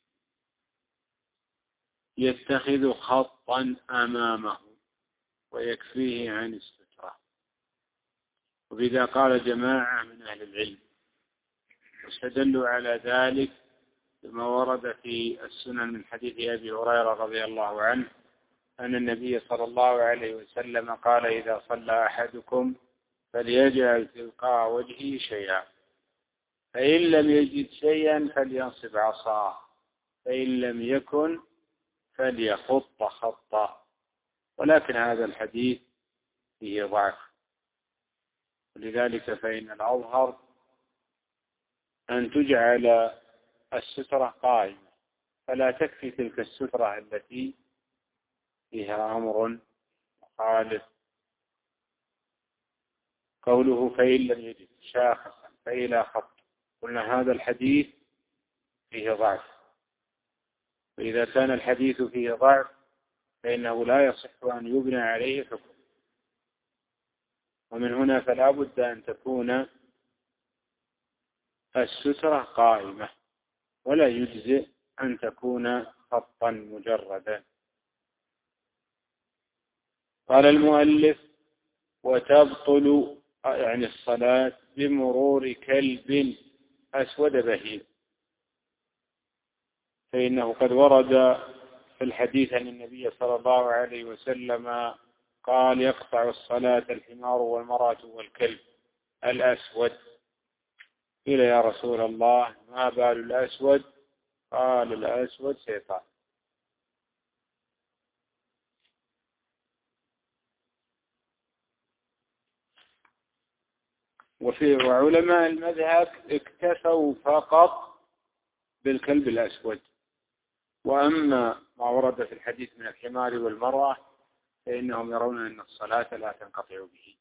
يتخذ خطا أمامه ويكفيه عن السترة. وبذا قال جماعة من أهل العلم، واستدلوا على ذلك بما ورد في السنن من حديث أبي هريرة رضي الله عنه أن النبي صلى الله عليه وسلم قال إذا صلى أحدكم فليجعل تلقاء وجهه شيئا، فإن لم يجد شيئا فلينصب عصاه، فإن لم يكن فليخط خطا. ولكن هذا الحديث فيه ضعف، ولذلك فإن الأظهر أن تجعل السترة قائمة، فلا تكفي تلك السترة التي فيها أمر مخالف. قوله فإن لم يجد شاخصا فإلى خط، قلنا هذا الحديث فيه ضعف، وإذا كان الحديث فيه ضعف فإنه لا يصح أن يبنى عليه حكم. ومن هنا فلا بد أن تكون السترة قائمة، ولا يجزئ أن تكون خطا مجردا. قال المؤلف وتبطل يعني الصلاة بمرور كلب أسود بهيم، فإنه قد ورد في الحديث عن النبي صلى الله عليه وسلم قال يقطع الصلاة الحمار والمرأة والكلب الأسود. قيل يا رسول الله ما بال الأسود؟ قال الأسود شيطان. وفي وعلماء المذهب اكتفوا فقط بالكلب الأسود، وأما ما ورد في الحديث من الحمار والمرأة فإنهم يرون أن الصلاة لا تنقطع به.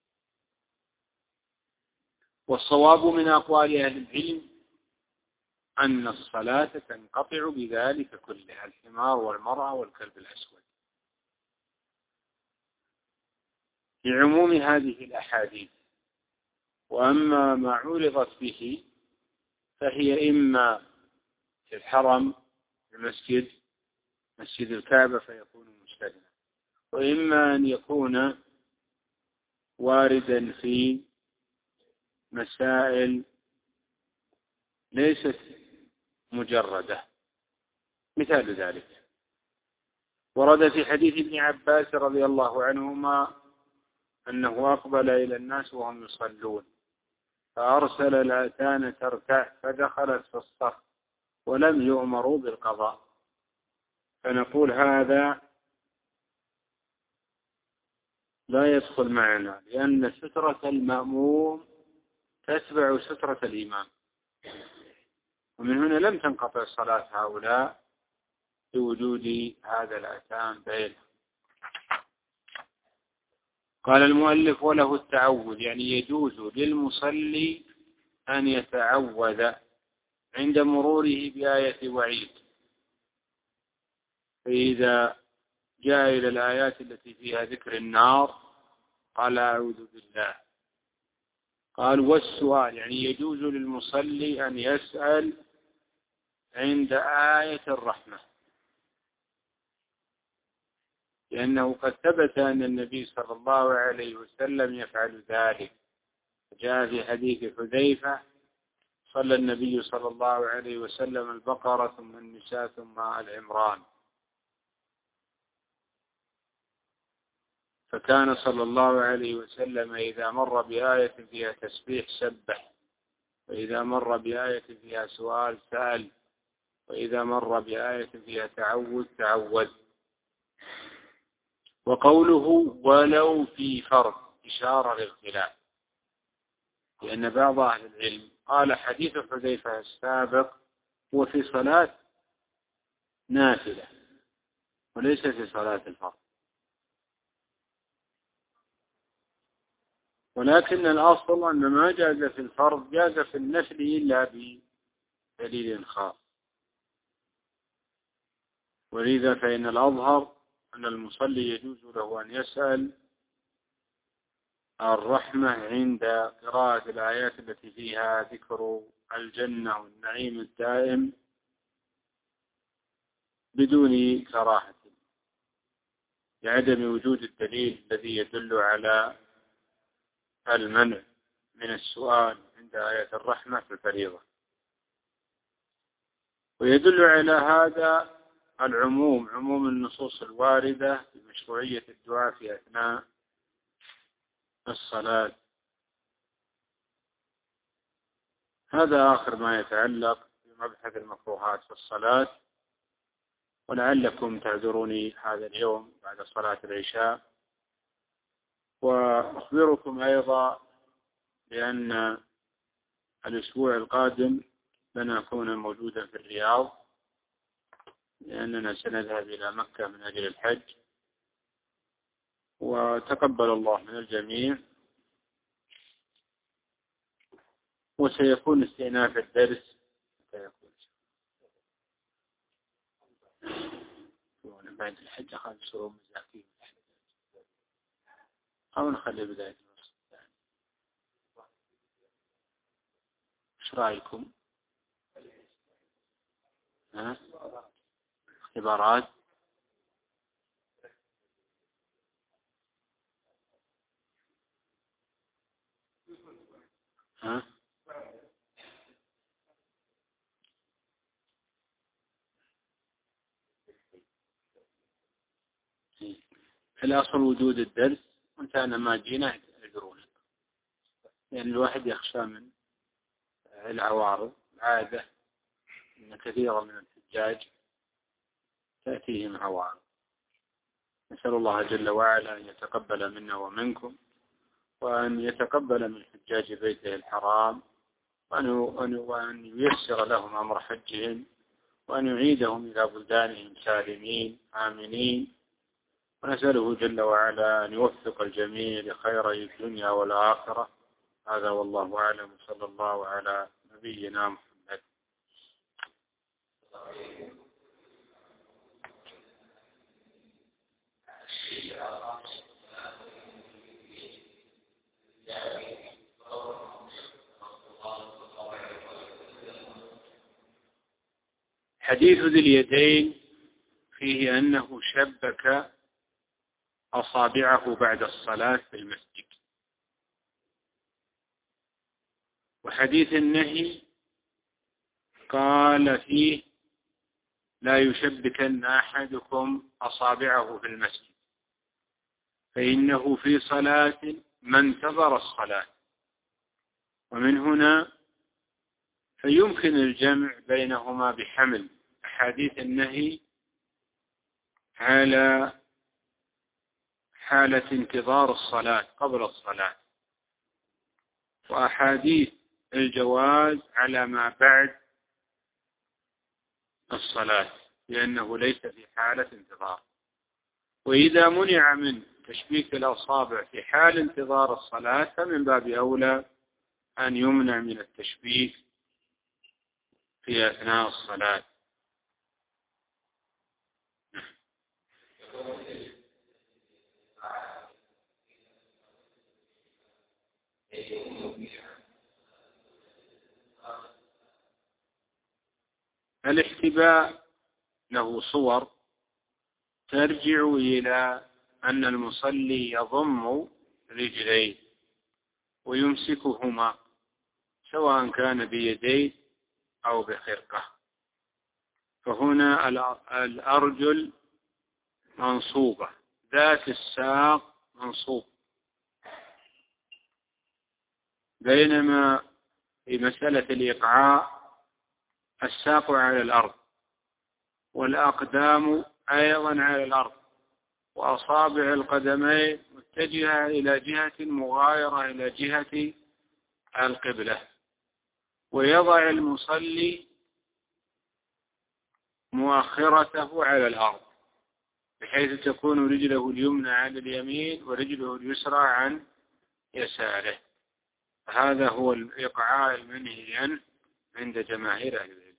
والصواب من أقوال أهل العلم أن الصلاة تنقطع بذلك كله، الحمار والمرأة والكلب الأسود، لعموم هذه الأحاديث. وأما ما عرضت به فهي إما في الحرم المسجد مسجد الكعبة فيكون مستثنى، وإما أن يكون واردا في مسائل ليست مجردة. مثال ذلك ورد في حديث ابن عباس رضي الله عنهما أنه أقبل إلى الناس وهم يصلون فأرسل الآتان ترتع فدخلت في الصف ولم يؤمروا بالقضاء، فنقول هذا لا يدخل معنا، لأن سترة المأموم تتبع سترة الإمام، ومن هنا لم تنقطع صلاة هؤلاء بوجود هذا الآتان بينهم. قال المؤلف وله التعوذ، يعني يجوز للمصلي أن يتعوذ عند مروره بآية وعيد، فإذا جاء إلى الآيات التي فيها ذكر النار قال أعوذ بالله. قال والسؤال، يعني يجوز للمصلي أن يسأل عند آية الرحمة، لأنه قد ثبت أن النبي صلى الله عليه وسلم يفعل ذلك. جاء في حديث حذيفة: صلى النبي صلى الله عليه وسلم البقرة ثم النساء ثم آل عمران، فكان صلى الله عليه وسلم إذا مر بآية فيها تسبيح سبح، وإذا مر بآية فيها سؤال سأل، وإذا مر بآية فيها تعوذ تعوذ. وقوله ولو في فرض إشارة للخلاف، لأن بعض أهل العلم قال حديث حذيفة السابق هو في صلاة نافلة وليس في صلاة الفرض، ولكن الأصل أن ما جاز في الفرض جاز في النفل إلا بدليل خاص، ولذا فإن الأظهر أن المصلي يجوز له أن يسأل الرحمة عند قراءة الآيات التي فيها ذكر الجنة والنعيم الدائم بدون كراهة، لعدم وجود الدليل الذي يدل على المنع من السؤال عند آيات الرحمة في الفريضة. ويدل على هذا العموم، عموم النصوص الواردة بمشروعية الدعاء في أثناء الصلاة. هذا آخر ما يتعلق بمبحث المكروهات في الصلاة، ولعلكم تعذروني هذا اليوم بعد صلاة العشاء. وأخبركم أيضا بأن الأسبوع القادم لن أكون موجودا في الرياض، لأننا سنذهب إلى مكة من أجل الحج، وتقبل الله من الجميع. وسيكون استئناف الدرس بعد الحج، أخذ سورة مزاكين أو نخلي بداية النص الثاني. إيش رأيكم؟ ها؟ اختبارات؟ ها؟ الأصل وجود الدرس، وانت أنا ما جينا يدرونك، لأن الواحد يخشى من العوارض. عادة أن كثيرا من الحجاج تأتيهم عوارض. نسأل الله جل وعلا أن يتقبل منا ومنكم، وأن يتقبل من حجاج بيته الحرام، وأن ييسر لهم أمر حجهم، وأن يعيدهم إلى بلدانهم سالمين آمنين. ونسأله جل وعلا أن يوفق الجميع لخيري الدنيا والآخرة. هذا والله أعلم، صلى الله على نبينا محمد. حديث ذي اليدين فيه أنه شبك أصابعه بعد الصلاة في المسجد. وحديث النهي قال فيه لا يشبكن أحدكم أصابعه في المسجد، فإنه في صلاة ما انتظر الصلاة. ومن هنا فيمكن الجمع بينهما بحمل أحاديث النهي على حالة انتظار الصلاة قبل الصلاة، وأحاديث الجواز على ما بعد الصلاة، لأنه ليس في حالة انتظار. وإذا منع من تشبيك الأصابع في حال انتظار الصلاة فمن باب أولى أن يمنع من التشبيك في أثناء الصلاة. الاحتباء له صور ترجع إلى أن المصلي يضم رجليه ويمسكهما سواء كان بيديه أو بخرقة. فهنا الأرجل منصوبة، ذات الساق منصوب، بينما في مسألة الإيقاع الساق على الأرض والأقدام أيضا على الأرض، وأصابع القدمين متجهة إلى جهة مغايرة إلى جهة القبلة. ويضع المصلي مؤخرته على الأرض بحيث تكون رجله اليمنى على اليمين ورجله اليسرى عن يساره. هذا هو الإيقاع المنهي عنه عند جماهير أهل العلم.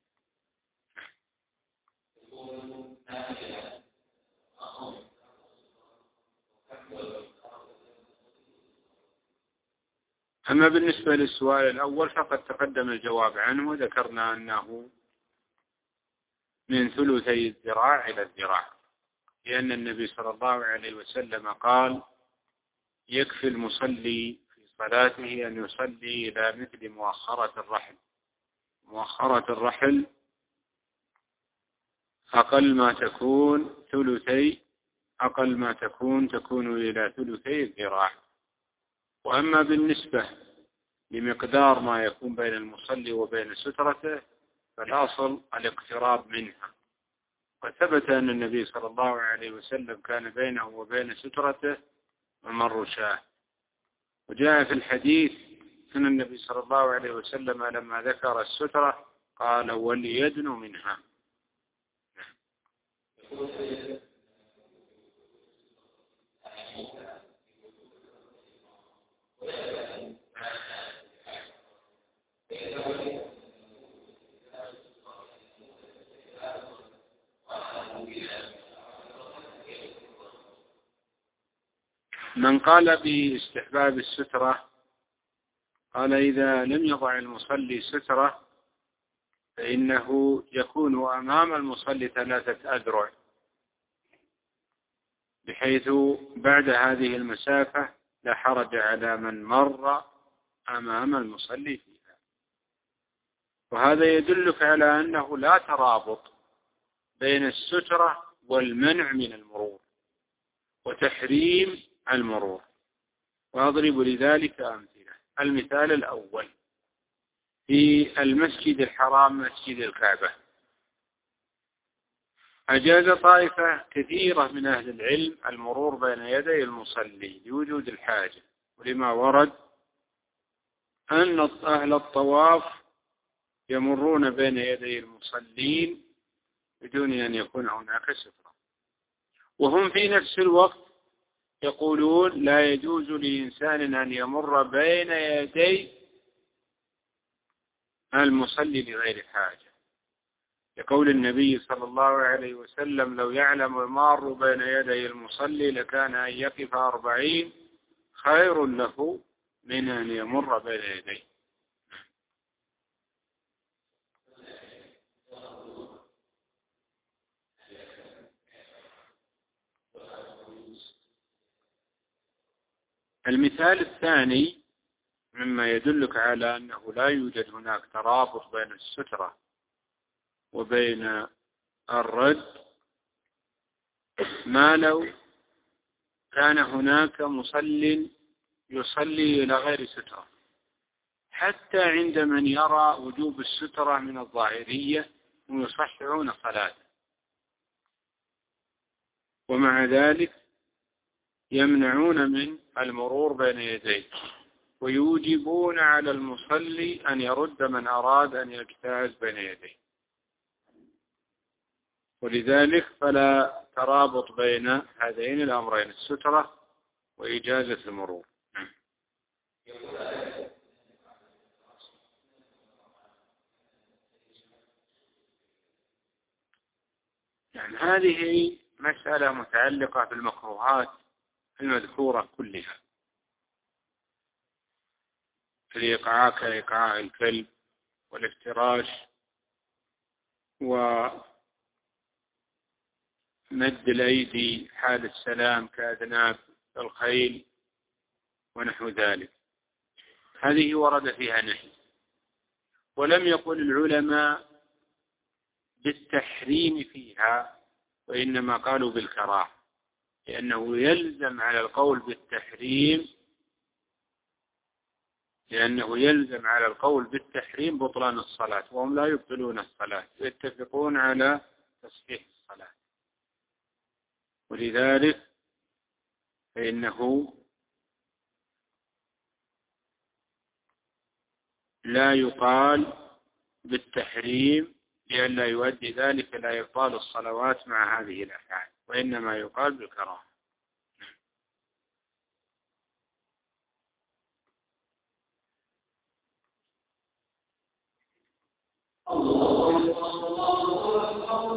أما بالنسبة للسؤال الأول فقد تقدم الجواب عنه، وذكرنا أنه من ثلثي الذراع إلى الذراع، لأن النبي صلى الله عليه وسلم قال: يكفي المصلي في صلاته أن يصلي إلى مثل مؤخرة الرحل. مؤخرة الرحل أقل ما تكون ثلثي أقل ما تكون تكون إلى ثلثي الذراع. وأما بالنسبة لمقدار ما يكون بين المصلي وبين سترته فالأصل الاقتراب منها، وثبت أن النبي صلى الله عليه وسلم كان بينه وبين سترته ممر شاة. وجاء في الحديث أن النبي صلى الله عليه وسلم لما ذكر السترة قال: وليدن منها. من قال باستحباب السترة قال: إذا لم يضع المصلي سترة فإنه يكون أمام المصلي ثلاثة أذرع، بحيث بعد هذه المسافة لا حرج على من مر أمام المصلي فيها. وهذا يدلك على أنه لا ترابط بين السترة والمنع من المرور وتحريم المرور. وأضرب لذلك أمثلة. المثال الأول في المسجد الحرام مسجد الكعبة، أجاز طائفة كثيرة من أهل العلم المرور بين يدي المصلي لوجود الحاجة، ولما ورد أن أهل الطواف يمرون بين يدي المصلين بدون أن يكون هناك سترة. وهم في نفس الوقت يقولون لا يجوز لإنسان أن يمر بين يدي المصلي لغير حاجة، لقول النبي صلى الله عليه وسلم: لو يعلم المار بين يدي المصلي لكان أن يقف أربعين خير له من أن يمر بين يديه. المثال الثاني مما يدلك على أنه لا يوجد هناك ترابط بين السترة وبين الرد: ما لو كان هناك مصل يصلي إلى غير سترة، حتى عند من يرى وجوب السترة من الظاهرية ويصححون صلاته، ومع ذلك يمنعون من المرور بين يديه ويوجبون على المصلي أن يرد من أراد أن يجتاز بين يديه. ولذلك فلا ترابط بين هذين الأمرين، السترة وإجازة المرور. يعني هذه مسألة متعلقة بالمكروهات المذكورة كلها، الإيقاع كإيقاع الكلب والافتراش ومد الأيدي حال السلام كأذناب الخيل ونحو ذلك، هذه ورد فيها نهي. ولم يقل العلماء بالتحريم فيها، وإنما قالوا بالكراهة، لأنه يلزم على القول بالتحريم لأنه يلزم على القول بالتحريم بطلان الصلاة، وهم لا يبطلون الصلاة، يتفقون على تصحيح الصلاة. ولذلك فإنه لا يقال بالتحريم لئلا يؤدي ذلك إلى إبطال الصلوات مع هذه الأفعال، وإنما يقال بالكراهة. الله الله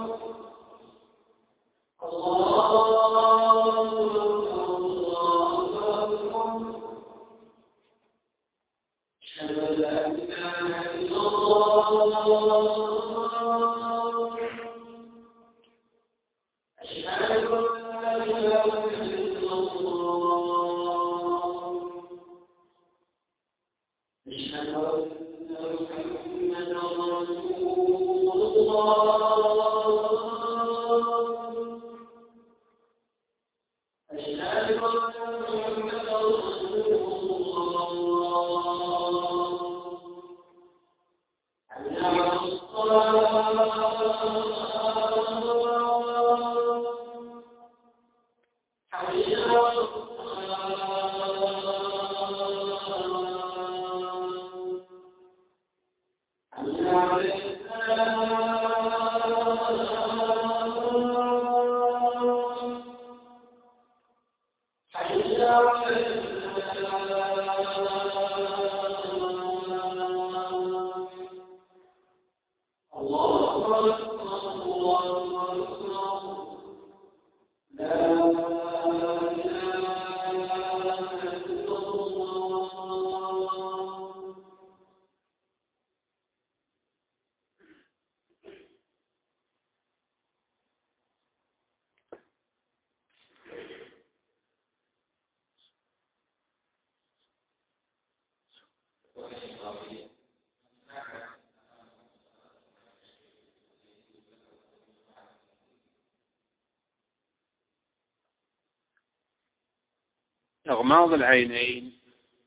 إغماض العينين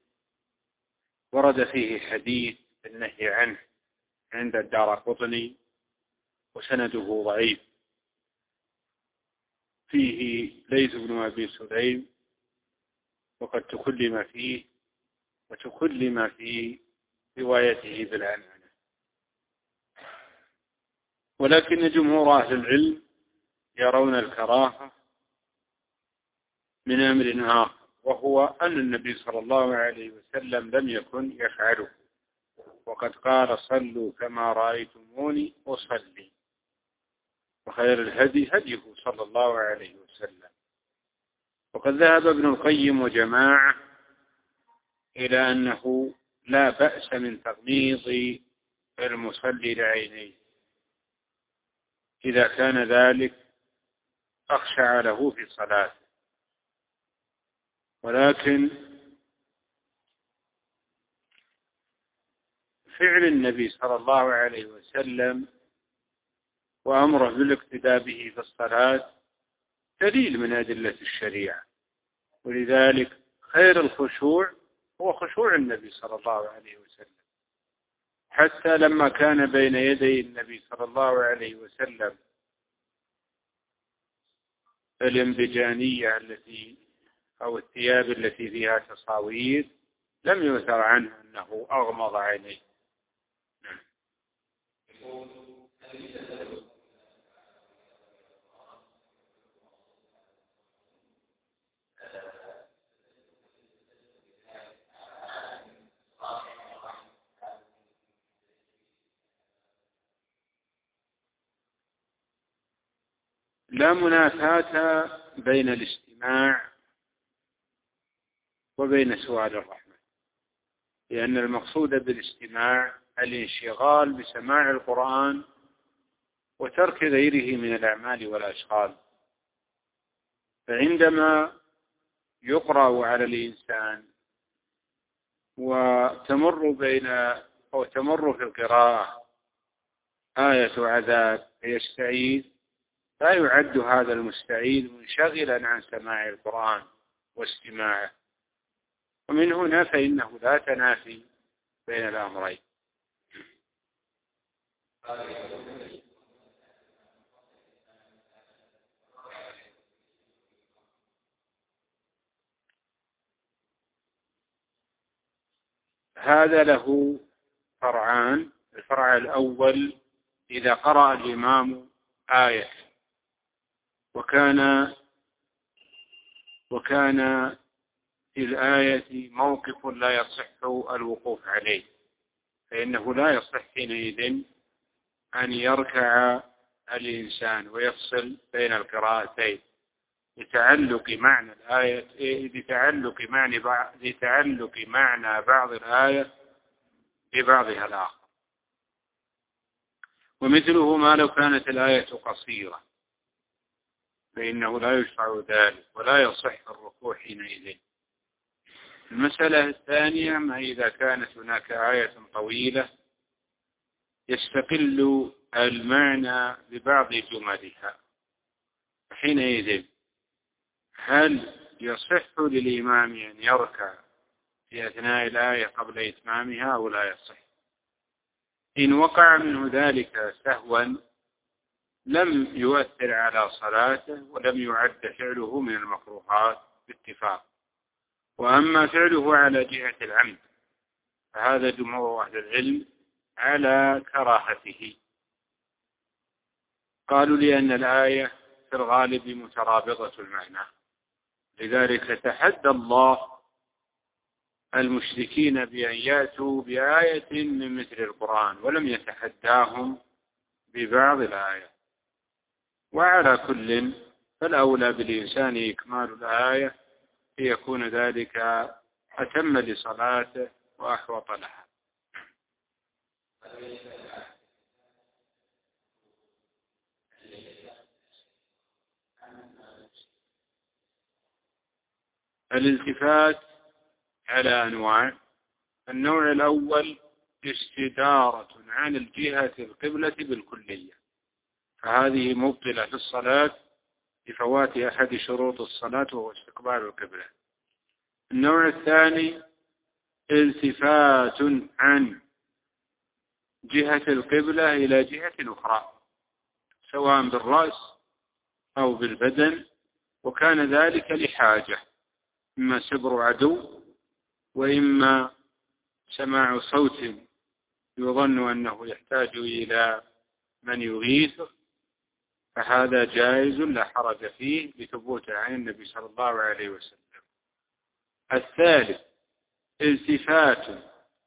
ورد فيه حديث النهي عنه عند الدارقطني وسنده ضعيف، فيه ليث بن أبي سليم، وقد تكلم فيه وتكلم في روايته بالعنعنة. ولكن جمهور أهل العلم يرون الكراهة من أمر آخر، وهو أن النبي صلى الله عليه وسلم لم يكن يفعله، وقد قال صلوا كما رأيتموني أصلي، وخير الهدي هديه صلى الله عليه وسلم. وقد ذهب ابن القيم وجماعة إلى أنه لا بأس من تغميض المصلي لعينيه إذا كان ذلك أخشع له في صلاته، ولكن فعل النبي صلى الله عليه وسلم وأمره بالاقتداء به في الصلاة دليل من أدلة الشريعة، ولذلك خير الخشوع هو خشوع النبي صلى الله عليه وسلم، حتى لما كان بين يدي النبي صلى الله عليه وسلم الانبجانية التي أو الثياب التي فيها تصاوير لم يؤثر عنه أنه أغمض عينيه. لا منافاة بين الاستماع وبين سؤال الرحمة، لأن المقصود بالاستماع الانشغال بسماع القرآن وترك غيره من الأعمال والأشغال. فعندما يقرأ على الإنسان وتمر بين أو تمر في القراءة آية عذاب فيستعيذ، لا يعد هذا المستعيذ منشغلا عن سماع القرآن واستماعه. ومن هنا فإنه لا تنافي بين الأمرين. هذا له فرعان. الفرع الأول: إذا قرأ الإمام آية وكان وكان في الآية موقف لا يصح الوقوف عليه، فإنه لا يصح حينئذ أن يركع الإنسان ويفصل بين القراءتين لتعلق معنى الآية لتعلق معنى بعض لتعلق معنى بعض الآية ببعضها الآخر. ومثله ما لو كانت الآية قصيرة فإنه لا يشرع ذلك ولا يصح الركوع حينئذ. المسألة الثانية: ما إذا كانت هناك آية طويلة يستقل المعنى ببعض جملها، حينئذ هل يصح للإمام أن يركع في أثناء الآية قبل إتمامها أو لا يصح؟ إن وقع منه ذلك سهوا لم يؤثر على صلاته ولم يعد فعله من المكروهات باتفاق. وأما فعله على جهة العمد فهذا جمهور أهل العلم على كراهته. قالوا لأن الآية في الغالب مترابطة المعنى، لذلك تحدى الله المشركين بأن يأتوا بآية من مثل القرآن ولم يتحداهم ببعض الآية. وعلى كل فالأولى بالإنسان إكمال الآية ليكون ذلك أتم لصلاته وأحوط لها. الالتفات على أنواع. النوع الأول: استدارة عن الجهة القبلة بالكلية، فهذه مبطلة في الصلاة لفوات أحد شروط الصلاة وهو استقبال القبلة. النوع الثاني: التفات عن جهة القبلة إلى جهة أخرى سواء بالرأس أو بالبدن، وكان ذلك لحاجة، إما سبر عدو وإما سماع صوت يظن أنه يحتاج إلى من يغيث، فهذا جائز لا حرج فيه لثبوت عن النبي صلى الله عليه وسلم. الثالث: التفات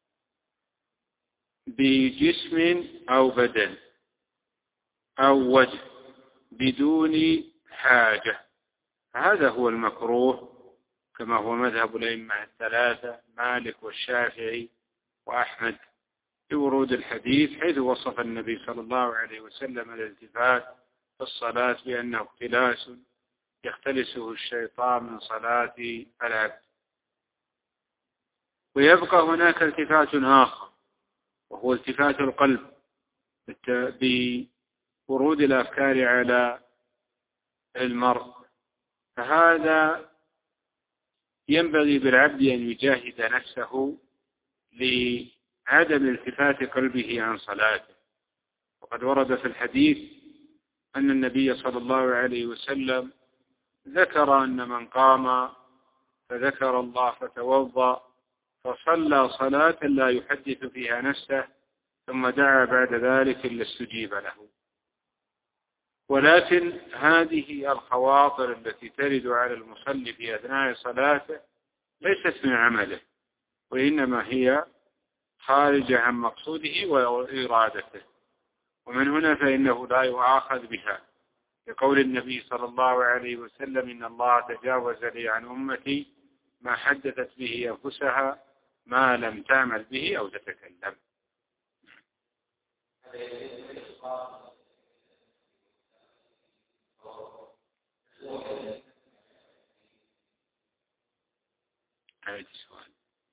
بجسم أو بدن أو وجه بدون حاجة، هذا هو المكروه كما هو مذهب الأئمة الثلاثة مالك والشافعي وأحمد بورود الحديث، حيث وصف النبي صلى الله عليه وسلم الالتفات في الصلاة بأنه اختلاس يختلسه الشيطان من صلاة العبد. ويبقى هناك التفات آخر وهو التفات القلب بورود الأفكار على المرء، فهذا ينبغي بالعبد أن يجاهد نفسه لعدم التفات قلبه عن صلاته. وقد ورد في الحديث أن النبي صلى الله عليه وسلم ذكر أن من قام فذكر الله فتوضأ فصلى صلاة لا يحدث فيها نفسه ثم دعا بعد ذلك إلا استجيب له. ولكن هذه الخواطر التي ترد على المصلي في أثناء صلاته ليست من عمله، وإنما هي خارجة عن مقصوده وإرادته، ومن هنا فإنه لا يؤاخذ بها، لقول النبي صلى الله عليه وسلم: إن الله تجاوز لي عن أمتي ما حدثت به أنفسها ما لم تعمل به أو تتكلم. أعيد السؤال.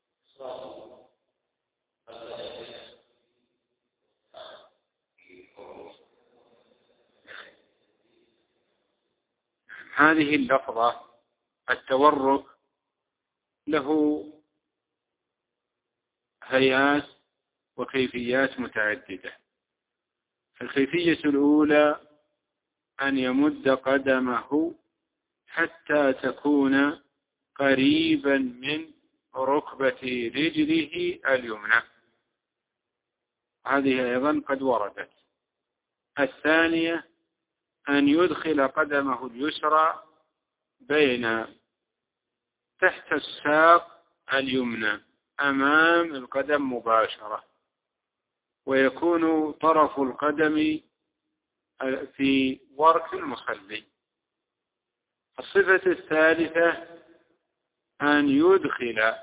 هذه اللفظة التورك له هيئات وكيفيات متعددة. الكيفية الأولى أن يمد قدمه حتى تكون قريبا من ركبة رجله اليمنى، هذه أيضا قد وردت. الثانية أن يدخل قدمه اليسرى بين تحت الساق اليمنى أمام القدم مباشرة، ويكون طرف القدم في ورك المصلي. الصفة الثالثة أن يدخل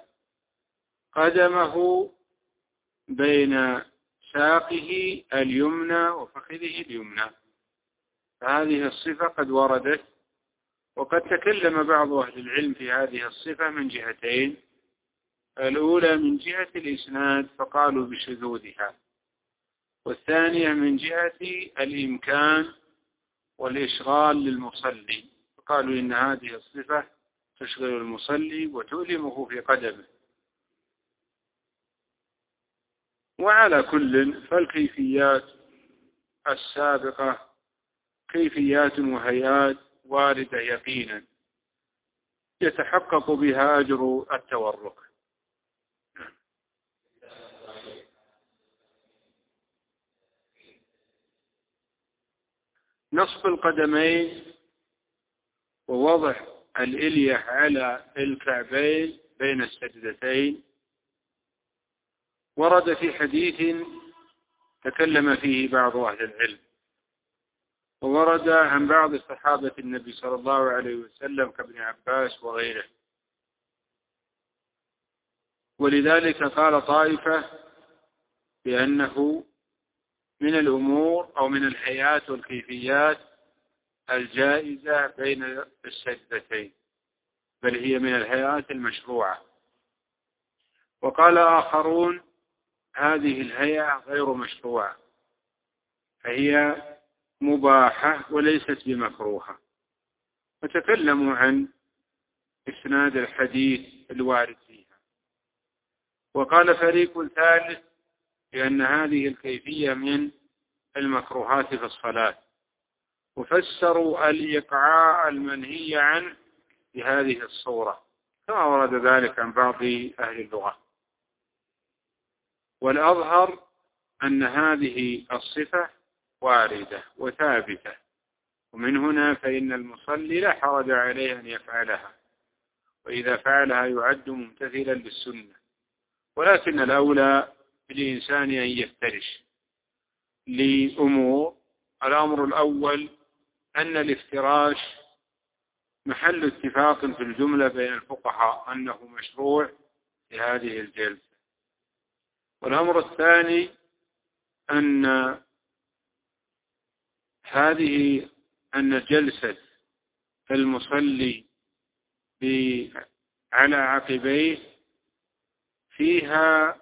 قدمه بين ساقه اليمنى وفخذه اليمنى، فهذه الصفة قد وردت، وقد تكلم بعض أهل العلم في هذه الصفة من جهتين. الأولى من جهة الإسناد فقالوا بشذوذها، والثانية من جهة الإمكان والإشغال للمصلي، فقالوا إن هذه الصفة تشغل المصلي وتؤلمه في قدمه. وعلى كل فالكيفيات السابقة كيفيات وهيئات واردة يقينا يتحقق بها أجر التورك. نصب القدمين ووضع الإلية على الكعبين بين السجدتين ورد في حديث تكلم فيه بعض أهل العلم، وورد عن بعض صحابة النبي صلى الله عليه وسلم كابن عباس وغيره، ولذلك قال طائفة بأنه من الأمور أو من الحيات والكيفيات الجائزة بين السجدتين، بل هي من الهيئات المشروعة. وقال آخرون هذه الهيئة غير مشروعة، فهي مباحة وليست بمكروهة، فتكلموا عن إسناد الحديث الوارد فيها. وقال فريق ثالث بأن هذه الكيفية من المكروهات في الصلاة، وفسروا الإيقاع المنهي عنه بهذه الصورة كما ورد ذلك عن بعض أهل اللغة. والأظهر أن هذه الصفة واردة وثابتة، ومن هنا فإن المصلي لا حرج عليه أن يفعلها، وإذا فعلها يعد ممتثلا للسنة. ولكن الأولى بالإنسان أن يفترش لأمور. الأمر الأول أن الافتراش محل اتفاق في الجملة بين الفقهاء أنه مشروع في هذه الجلسة. والأمر الثاني أن هذه أن جلسة المصلي على عقبيه فيها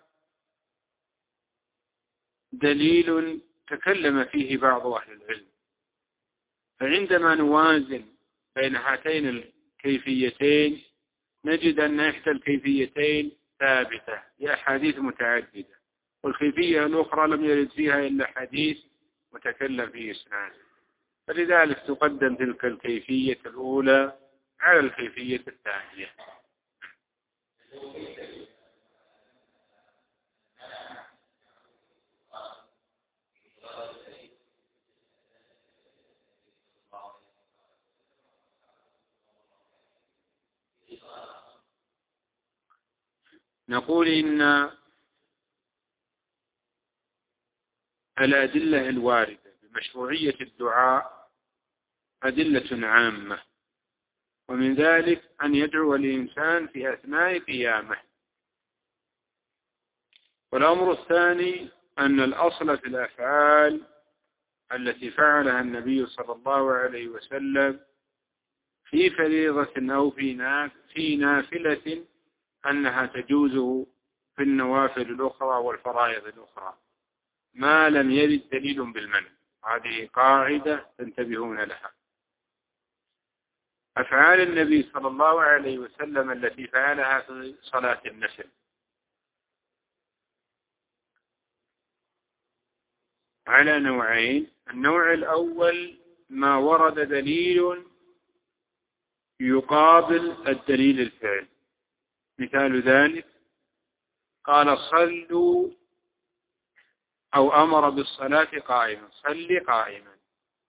دليل تكلم فيه بعض أهل العلم، فعندما نوازن بين هاتين الكيفيتين نجد أن إحدى الكيفيتين ثابتة لأحاديث متعددة، والكيفية الأخرى لم يرد فيها إلا حديث متكلم فيه إسناد، فلذلك تقدم تلك الكيفية الأولى على الكيفية الثانية. نقول إن الأدلة الواردة بمشروعية الدعاء أدلة عامة، ومن ذلك أن يدعو الإنسان في أثناء قيامه. والأمر الثاني أن الأصل في الأفعال التي فعلها النبي صلى الله عليه وسلم في فريضة أو في نافلة أنها تجوز في النوافل الأخرى والفرائض الأخرى ما لم يرد دليل بالمنع. هذه قاعدة تنتبهون لها. أفعال النبي صلى الله عليه وسلم التي فعلها في صلاة النفل على نوعين. النوع الأول ما ورد دليل يقابل الدليل الفعل. مثال ذلك قال صلوا أو أمر بالصلاة قائما، صل قائما.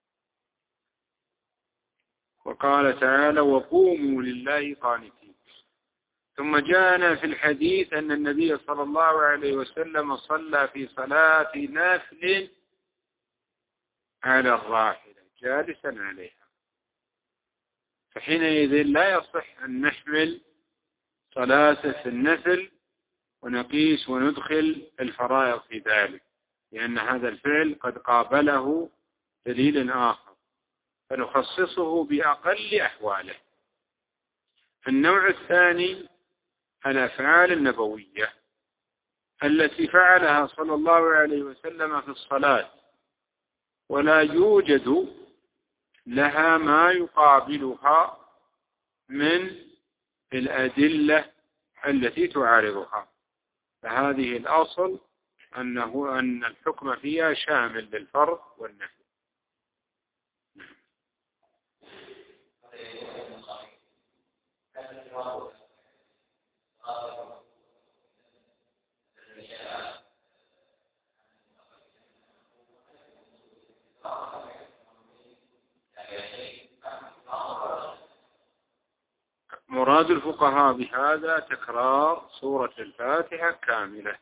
وقال تعالى وقوموا لله قانتين. ثم جاءنا في الحديث أن النبي صلى الله عليه وسلم صلى في صلاة نافل على الراحلة جالسا عليها، فحينئذ لا يصح أن نحمل صلاة النفل ونقيس وندخل الفرائض في ذلك، لأن هذا الفعل قد قابله دليل آخر، فنخصصه بأقل أحواله. النوع الثاني الأفعال النبوية التي فعلها صلى الله عليه وسلم في الصلاة ولا يوجد لها ما يقابلها من الأدلة التي تعارضها، فهذه الأصل أنه أن الحكم فيها شامل للفرض والنفل. مراد الفقهاء بهذا تكرار سورة الفاتحة كاملة.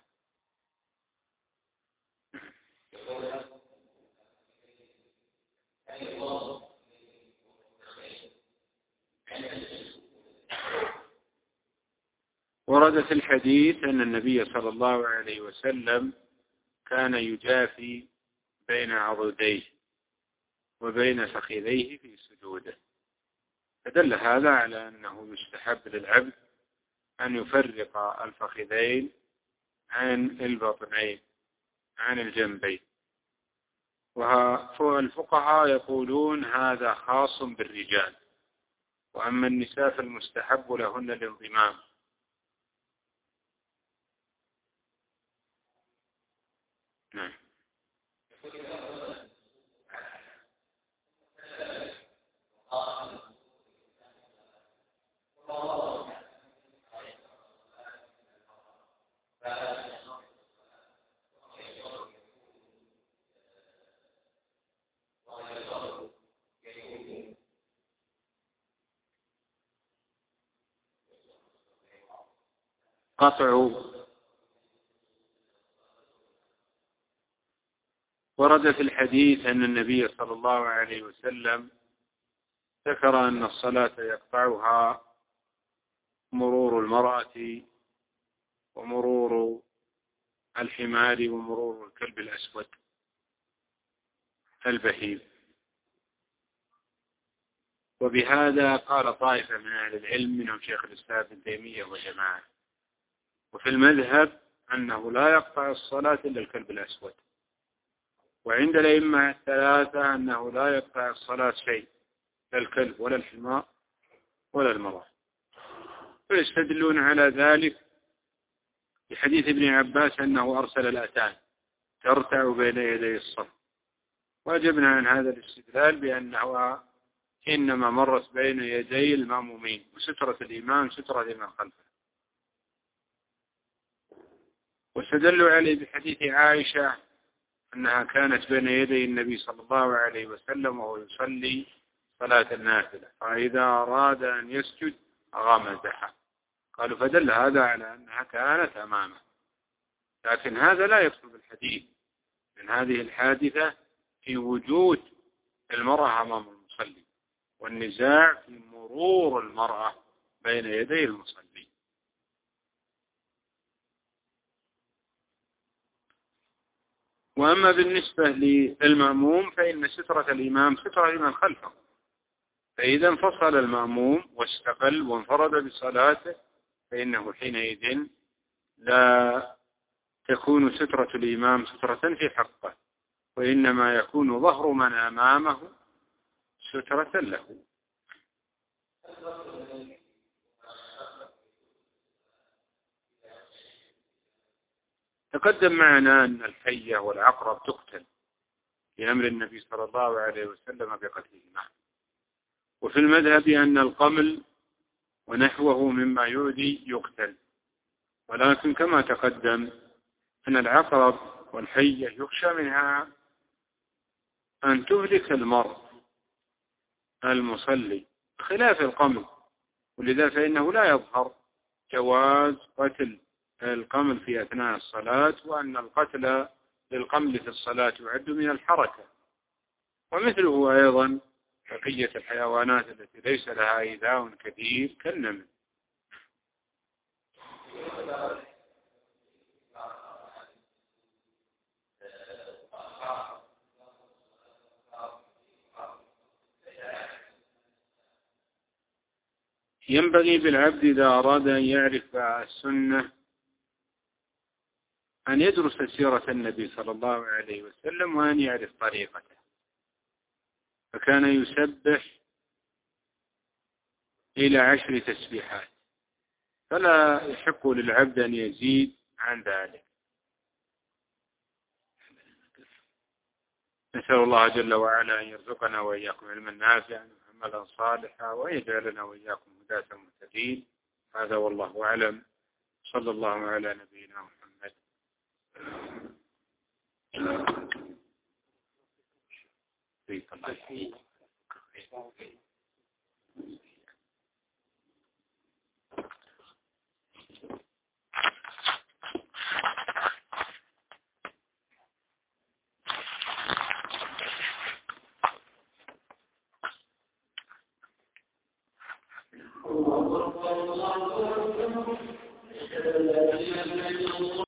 ورد في الحديث أن النبي صلى الله عليه وسلم كان يجافي بين عضديه وبين فخذيه في سجوده، فدل هذا على أنه يستحب للعبد أن يفرق الفخذين عن البطنين عن الجنبين. والفقهاء يقولون هذا خاص بالرجال، وأما النساء فالمستحب لهن الانضمام. نعم. قطع. ورد في الحديث أن النبي صلى الله عليه وسلم ذكر أن الصلاة يقطعها مرور المرأة ومرور الحمار ومرور الكلب الأسود البهيم. وبهذا قال طائفة من أهل العلم منهم شيخ الإسلام ابن تيمية وجماعة. وفي المذهب أنه لا يقطع الصلاة إلا الكلب الأسود. وعند الأئمة الثلاثة أنه لا يقطع الصلاة شيء، لا الكلب ولا الحمار ولا المرأة. ويستدلون على ذلك بحديث ابن عباس أنه أرسل الأتان ترتع بين يدي الصف، وأجبنا عن هذا الاستدلال بأنه إنما مرت بين يدي المأمومين، وسترة الإمام سترة لمن خلفه. واستدلوا عليه بحديث عائشة أنها كانت بين يدي النبي صلى الله عليه وسلم وهو يصلي صلاة النافلة، فإذا أراد أن يسجد غمزها. قالوا فدل هذا على أنها كانت أمامه، لكن هذا لا يقصد الحديث من هذه الحادثة في وجود المرأة أمام المصلي، والنزاع في مرور المرأة بين يدي المصلي. وأما بالنسبة للمأموم فإن سترة الإمام سترة لمن خلفه، فإذا انفصل المأموم واستقل وانفرد بصلاته فإنه حينئذ لا تكون سترة الإمام سترة في حقه، وإنما يكون ظهر من أمامه سترة له. تقدم معنا أن الحية والعقرب تقتل لأمر النبي صلى الله عليه وسلم بقتلهما، وفي المذهب أن القمل ونحوه مما يؤذي يقتل، ولكن كما تقدم أن العقرب والحية يخشى منها أن تهلك المرء المصلي خلاف القمل، ولذا فإنه لا يظهر جواز قتل القمل في أثناء الصلاة، وأن القتل للقمل في الصلاة يعد من الحركة. ومثله أيضا بقية الحيوانات التي ليس لها إيذاء كثير كالنمل. ينبغي بالعبد إذا أراد أن يعرف السنة أن يدرس سيرة النبي صلى الله عليه وسلم وأن يعرف طريقته، فكان يسبح إلى عشر تسبيحات، فلا يحق للعبد أن يزيد عن ذلك. نسأل الله جل وعلا أن يرزقنا وإياكم علما نافعا وعملا صالحا، وأن يجعلنا وإياكم هداة مهتدين. هذا والله أعلم. صلى الله على نبينا محمد.